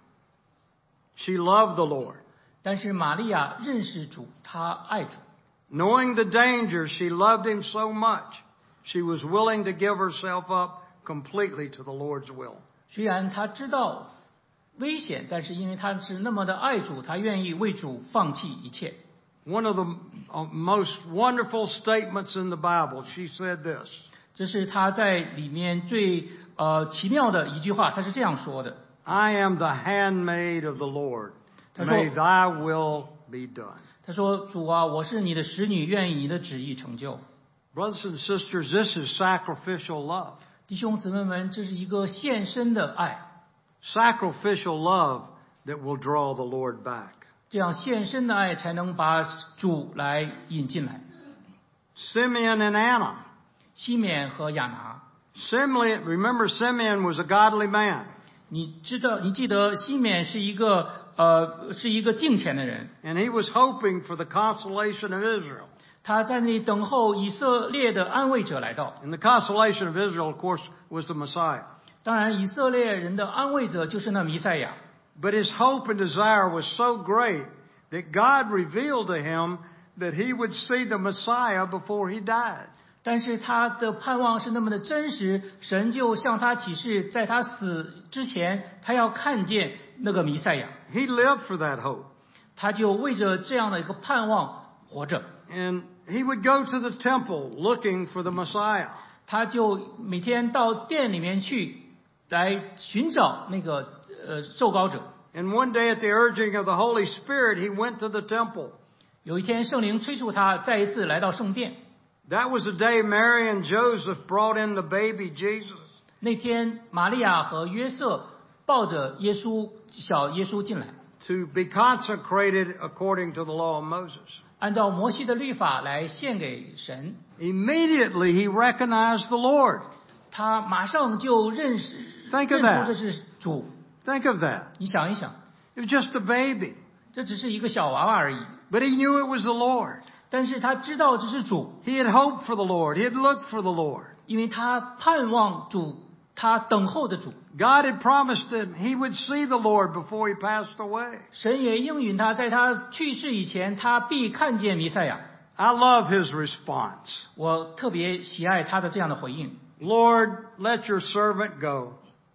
[SPEAKER 3] She loved the Lord.
[SPEAKER 4] 但是玛利亚认识主，她爱主。
[SPEAKER 3] Knowing the danger, she loved him so much, she was willing to give herself up completely to the Lord's will.
[SPEAKER 4] 虽然她知道危险，但是因为她是那么的爱主，她愿意为主放弃一切。
[SPEAKER 3] One of the most wonderful statements in the Bible, she said this.
[SPEAKER 4] 这是她在里面最呃奇妙的一句话，她是这样说的
[SPEAKER 3] I am the handmaid of the Lord.
[SPEAKER 4] 她说
[SPEAKER 3] May thy will be done.
[SPEAKER 4] 她说：“主啊，我是你的使女，愿意你的旨意成就。”
[SPEAKER 3] Brothers and sisters, this is sacrificial love.
[SPEAKER 4] 弟兄姊妹们，这是一个献身的爱，
[SPEAKER 3] Sacrificial love that will draw the Lord back.
[SPEAKER 4] 这样献身的爱才能把主来引进来。
[SPEAKER 3] Simeon and Anna.
[SPEAKER 4] 西缅和亚拿，
[SPEAKER 3] Simeon, remember Simeon was a godly man.
[SPEAKER 4] 你知道，你记得西缅是一个呃是一个敬虔的人，
[SPEAKER 3] And he was hoping for the consolation of Israel.
[SPEAKER 4] 他在那里等候以色列的安慰者来到。
[SPEAKER 3] And the consolation of Israel, of course, was the Messiah.
[SPEAKER 4] 当然，以色列人的安慰者就是那弥赛亚。
[SPEAKER 3] But his hope and desire was so great that God revealed to him that he would see the Messiah before he died.
[SPEAKER 4] 但是他的盼望是那么的真实，神就向他启示，在他死之前，他要看见那个弥赛亚。
[SPEAKER 3] He lived for that hope.
[SPEAKER 4] 他就为着这样的一个盼望活着。
[SPEAKER 3] And he would go to the temple looking for the Messiah.
[SPEAKER 4] 他就每天到店里面去，来寻找那个呃受膏者。
[SPEAKER 3] And one day at the urging of the Holy Spirit, he went to the temple.
[SPEAKER 4] 有一天，圣灵催促他再一次来到圣殿。
[SPEAKER 3] That was the day Mary and Joseph brought in the baby Jesus.
[SPEAKER 4] 那天，玛利亚和约瑟抱着耶稣小耶稣进来，
[SPEAKER 3] To be consecrated according to the law of Moses.
[SPEAKER 4] 按照摩西的律法来献给神。
[SPEAKER 3] Immediately he recognized the Lord.
[SPEAKER 4] 他马上就认识
[SPEAKER 3] Think of
[SPEAKER 4] 认
[SPEAKER 3] that.
[SPEAKER 4] 出这是主。
[SPEAKER 3] Think of that.
[SPEAKER 4] 你想一想，
[SPEAKER 3] It was just a baby.
[SPEAKER 4] 这只是一个小娃娃而已，
[SPEAKER 3] But he knew it was the Lord.
[SPEAKER 4] 但是他知道这是主，
[SPEAKER 3] He had hoped for the Lord. He had looked for the Lord.
[SPEAKER 4] 因为他盼望主，他等候的主。
[SPEAKER 3] God had promised him he would see the Lord before he passed away.
[SPEAKER 4] 神也应允他，在他去世以前，他必看见弥赛亚。
[SPEAKER 3] I love his response.
[SPEAKER 4] 我特别喜爱他的这样的回应。
[SPEAKER 3] Lord, let your servant go.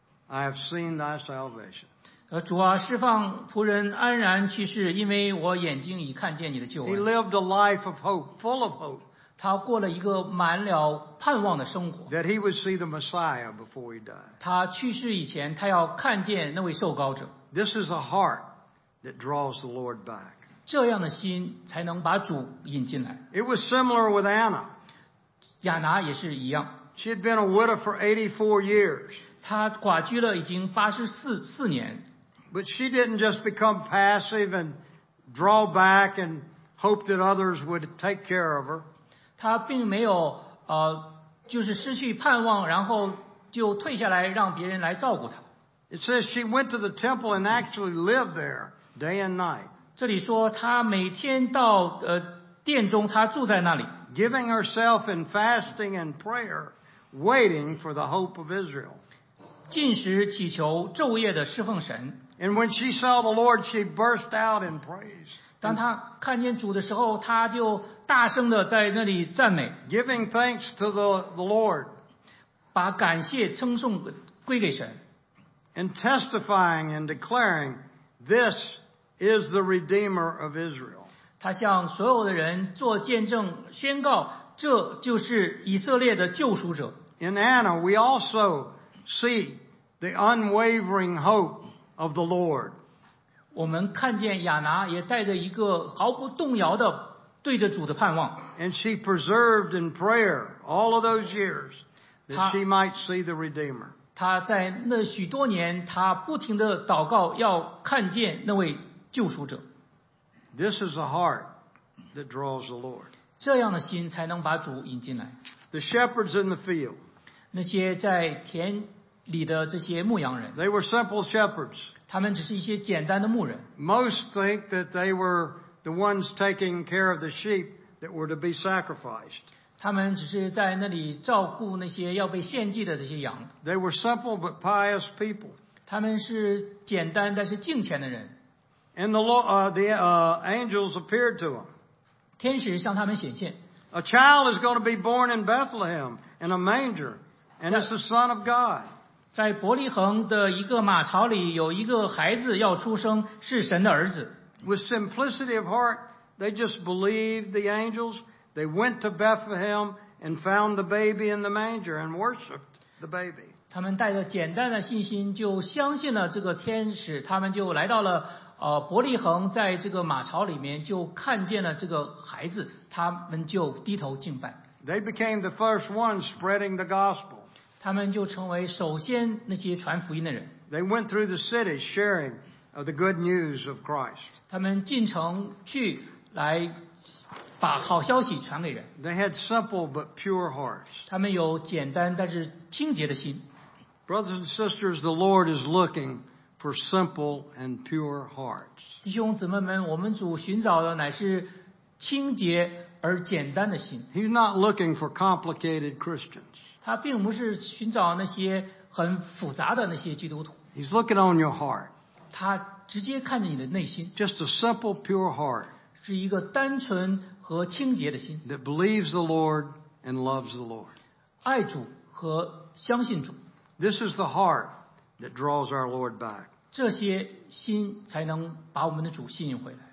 [SPEAKER 3] I have seen thy salvation.
[SPEAKER 4] 呃，主啊，释放仆人安然去世，因为我眼睛已看见你的救
[SPEAKER 3] He
[SPEAKER 4] 恩。
[SPEAKER 3] lived a life of hope, full of hope,
[SPEAKER 4] 他过了一个满了盼望的生活。
[SPEAKER 3] that he would see the Messiah before he died.
[SPEAKER 4] 他去世以前，他要看见那位受膏者。
[SPEAKER 3] This is a heart that draws the Lord back.
[SPEAKER 4] 这样的心才能把主引进来。
[SPEAKER 3] It was similar with Anna.
[SPEAKER 4] 亚拿也是一样，
[SPEAKER 3] She had been a widow for eighty-four years.
[SPEAKER 4] 她寡居了已经八十四四年，
[SPEAKER 3] But she didn't just become passive and draw back and hope that others would take care of her.
[SPEAKER 4] 她并没有呃，就是失去盼望，然后就退下来让别人来照顾她。
[SPEAKER 3] It says she went to the temple and actually lived there day and night,
[SPEAKER 4] 这里说她每天到呃殿中，她住在那里，
[SPEAKER 3] giving herself in fasting and prayer, waiting for the hope of Israel.
[SPEAKER 4] 进食祈求昼夜的侍奉神。
[SPEAKER 3] And when she saw the Lord, she burst out in praise,
[SPEAKER 4] 当她看见主的时候，她就大声的在那里赞美，
[SPEAKER 3] giving thanks to the, the Lord
[SPEAKER 4] 把感谢称颂归给神。
[SPEAKER 3] and testifying and declaring, this is the Redeemer of Israel.
[SPEAKER 4] 他向所有的人做见证，宣告这就是以色列的救赎者。
[SPEAKER 3] In Anna, we also see the unwavering hope of the Lord.
[SPEAKER 4] 我们看见亚拿也带着一个毫不动摇的对着主的盼望，
[SPEAKER 3] And she preserved in prayer all of those years that
[SPEAKER 4] Ta-
[SPEAKER 3] she might see the Redeemer.
[SPEAKER 4] 他在那许多年，他不停的祷告，要看见那位救赎者。
[SPEAKER 3] This is a heart that draws the Lord.
[SPEAKER 4] 这样的心才能把主引进来。
[SPEAKER 3] The shepherds in the field,
[SPEAKER 4] 那些在田里的这些牧羊人，
[SPEAKER 3] they were simple shepherds.
[SPEAKER 4] 他们只是一些简单的牧人，
[SPEAKER 3] Most think that they were the ones taking care of the sheep that were to be sacrificed.
[SPEAKER 4] 他们只是在那里照顾那些要被献祭的这些羊。
[SPEAKER 3] They were simple but pious people.
[SPEAKER 4] 他们是简单但是敬虔的人。
[SPEAKER 3] And the, Lord, uh, the uh, angels appeared to them.
[SPEAKER 4] 天使向他们显现，
[SPEAKER 3] A child is going to be born in Bethlehem in a manger, and it's the Son of God.
[SPEAKER 4] 在伯利恒的一个马槽里有一个孩子要出生，是神的儿子。
[SPEAKER 3] With simplicity of heart, they just believed the angels. They went to Bethlehem and found the baby in the manger and worshiped the baby.
[SPEAKER 4] 他们带着简单的信心，就相信了这个天使，他们就来到了呃伯利恒，在这个马槽里面就看见了这个孩子，他们就低头敬拜，
[SPEAKER 3] They became the first ones spreading the gospel.
[SPEAKER 4] 他们就成为首先那些传福音的人。
[SPEAKER 3] They went through the cities sharing uh, the good news of Christ.
[SPEAKER 4] 他们进城去来把好消息传给人，
[SPEAKER 3] They had simple but pure hearts.
[SPEAKER 4] 他们有简单但是清洁的心。
[SPEAKER 3] Brothers and sisters, the Lord is looking for simple and pure hearts.
[SPEAKER 4] 弟兄姊妹们，我们主寻找的乃是清洁而简单的心，
[SPEAKER 3] He's not looking for complicated Christians.
[SPEAKER 4] 他并不是寻找那些很复杂的那些基督徒，
[SPEAKER 3] He's looking on your heart.
[SPEAKER 4] 他直接看着你的内心，
[SPEAKER 3] Just a simple, pure heart
[SPEAKER 4] 是一个单纯和清洁的心，
[SPEAKER 3] that believes the Lord and loves the Lord.
[SPEAKER 4] 爱主和相信主，
[SPEAKER 3] This is the heart that draws our Lord back.
[SPEAKER 4] 这些心才能把我们的主吸引回来。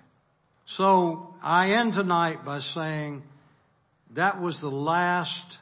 [SPEAKER 3] So I end tonight by saying that was the last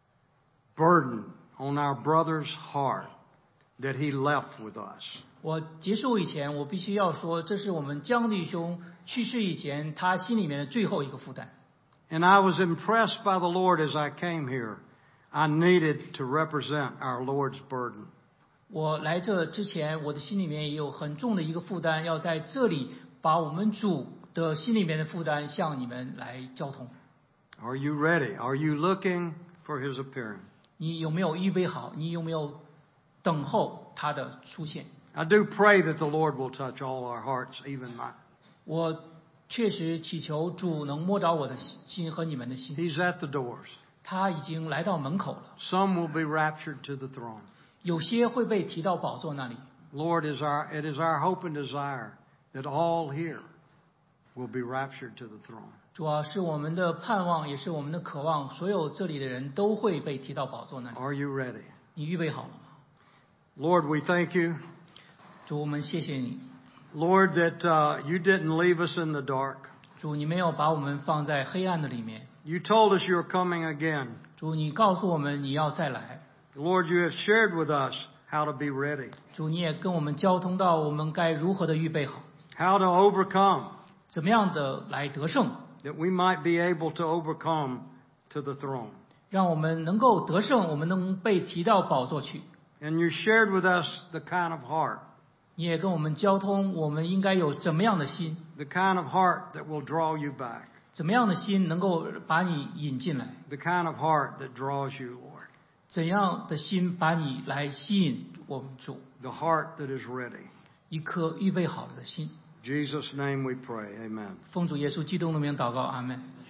[SPEAKER 3] burden on our brother's heart that he left with us.
[SPEAKER 4] 我结束以前，我必须要说，这是我们江弟兄去世以前他心里面的最后一个负担。
[SPEAKER 3] And I was impressed by the Lord as I came here. I needed to represent our Lord's burden.
[SPEAKER 4] 我来这之前，我的心里面也有很重的一个负担，要在这里把我们主的心里面的负担向你们来交通。
[SPEAKER 3] Are you ready? Are you looking for his appearing?
[SPEAKER 4] 你有没有预备好？你有没有等候他的出现？
[SPEAKER 3] I do pray that the Lord will touch all our hearts, even mine.
[SPEAKER 4] 我确实祈求主能摸着我的心和你们的心。
[SPEAKER 3] He's at the doors.
[SPEAKER 4] 他已经来到门口了，
[SPEAKER 3] Some will be raptured to the throne.
[SPEAKER 4] 有些会被提到宝座那里。
[SPEAKER 3] Lord, is our, it is our hope and desire that all here will be raptured to the throne.
[SPEAKER 4] 主啊，是我们的盼望，也是我们的渴望，所有这里的人都会被提到宝座那里。
[SPEAKER 3] Are you ready?
[SPEAKER 4] 你预备好了吗？
[SPEAKER 3] Lord, we thank you.
[SPEAKER 4] 主，我们谢谢你。
[SPEAKER 3] Lord, that uh, you didn't leave us in the dark.
[SPEAKER 4] 主，你没有把我们放在黑暗的里面。
[SPEAKER 3] You told us you're coming again.
[SPEAKER 4] 主，你告诉我们你要再来。
[SPEAKER 3] Lord, you have shared with us how to be ready,
[SPEAKER 4] 主，你也跟我们交通到我们该如何的预备好，
[SPEAKER 3] how to overcome,
[SPEAKER 4] 怎么样的来得胜，
[SPEAKER 3] that we might be able to overcome to the throne.
[SPEAKER 4] 让我们能够得胜，我们能被提到宝座去。
[SPEAKER 3] And you shared with us the kind of heart,
[SPEAKER 4] 你也跟我们交通，我们应该有怎么样的心，
[SPEAKER 3] the kind of heart that will draw you back,
[SPEAKER 4] 怎么样的心能够把你引进来，
[SPEAKER 3] the kind of heart that draws you, Lord,
[SPEAKER 4] 怎样的心把你来吸引我们主，
[SPEAKER 3] the heart that is ready.
[SPEAKER 4] 一颗预备好了的心。
[SPEAKER 3] In Jesus' name we pray. Amen.
[SPEAKER 4] 奉主耶稣基督的名祷告，阿门。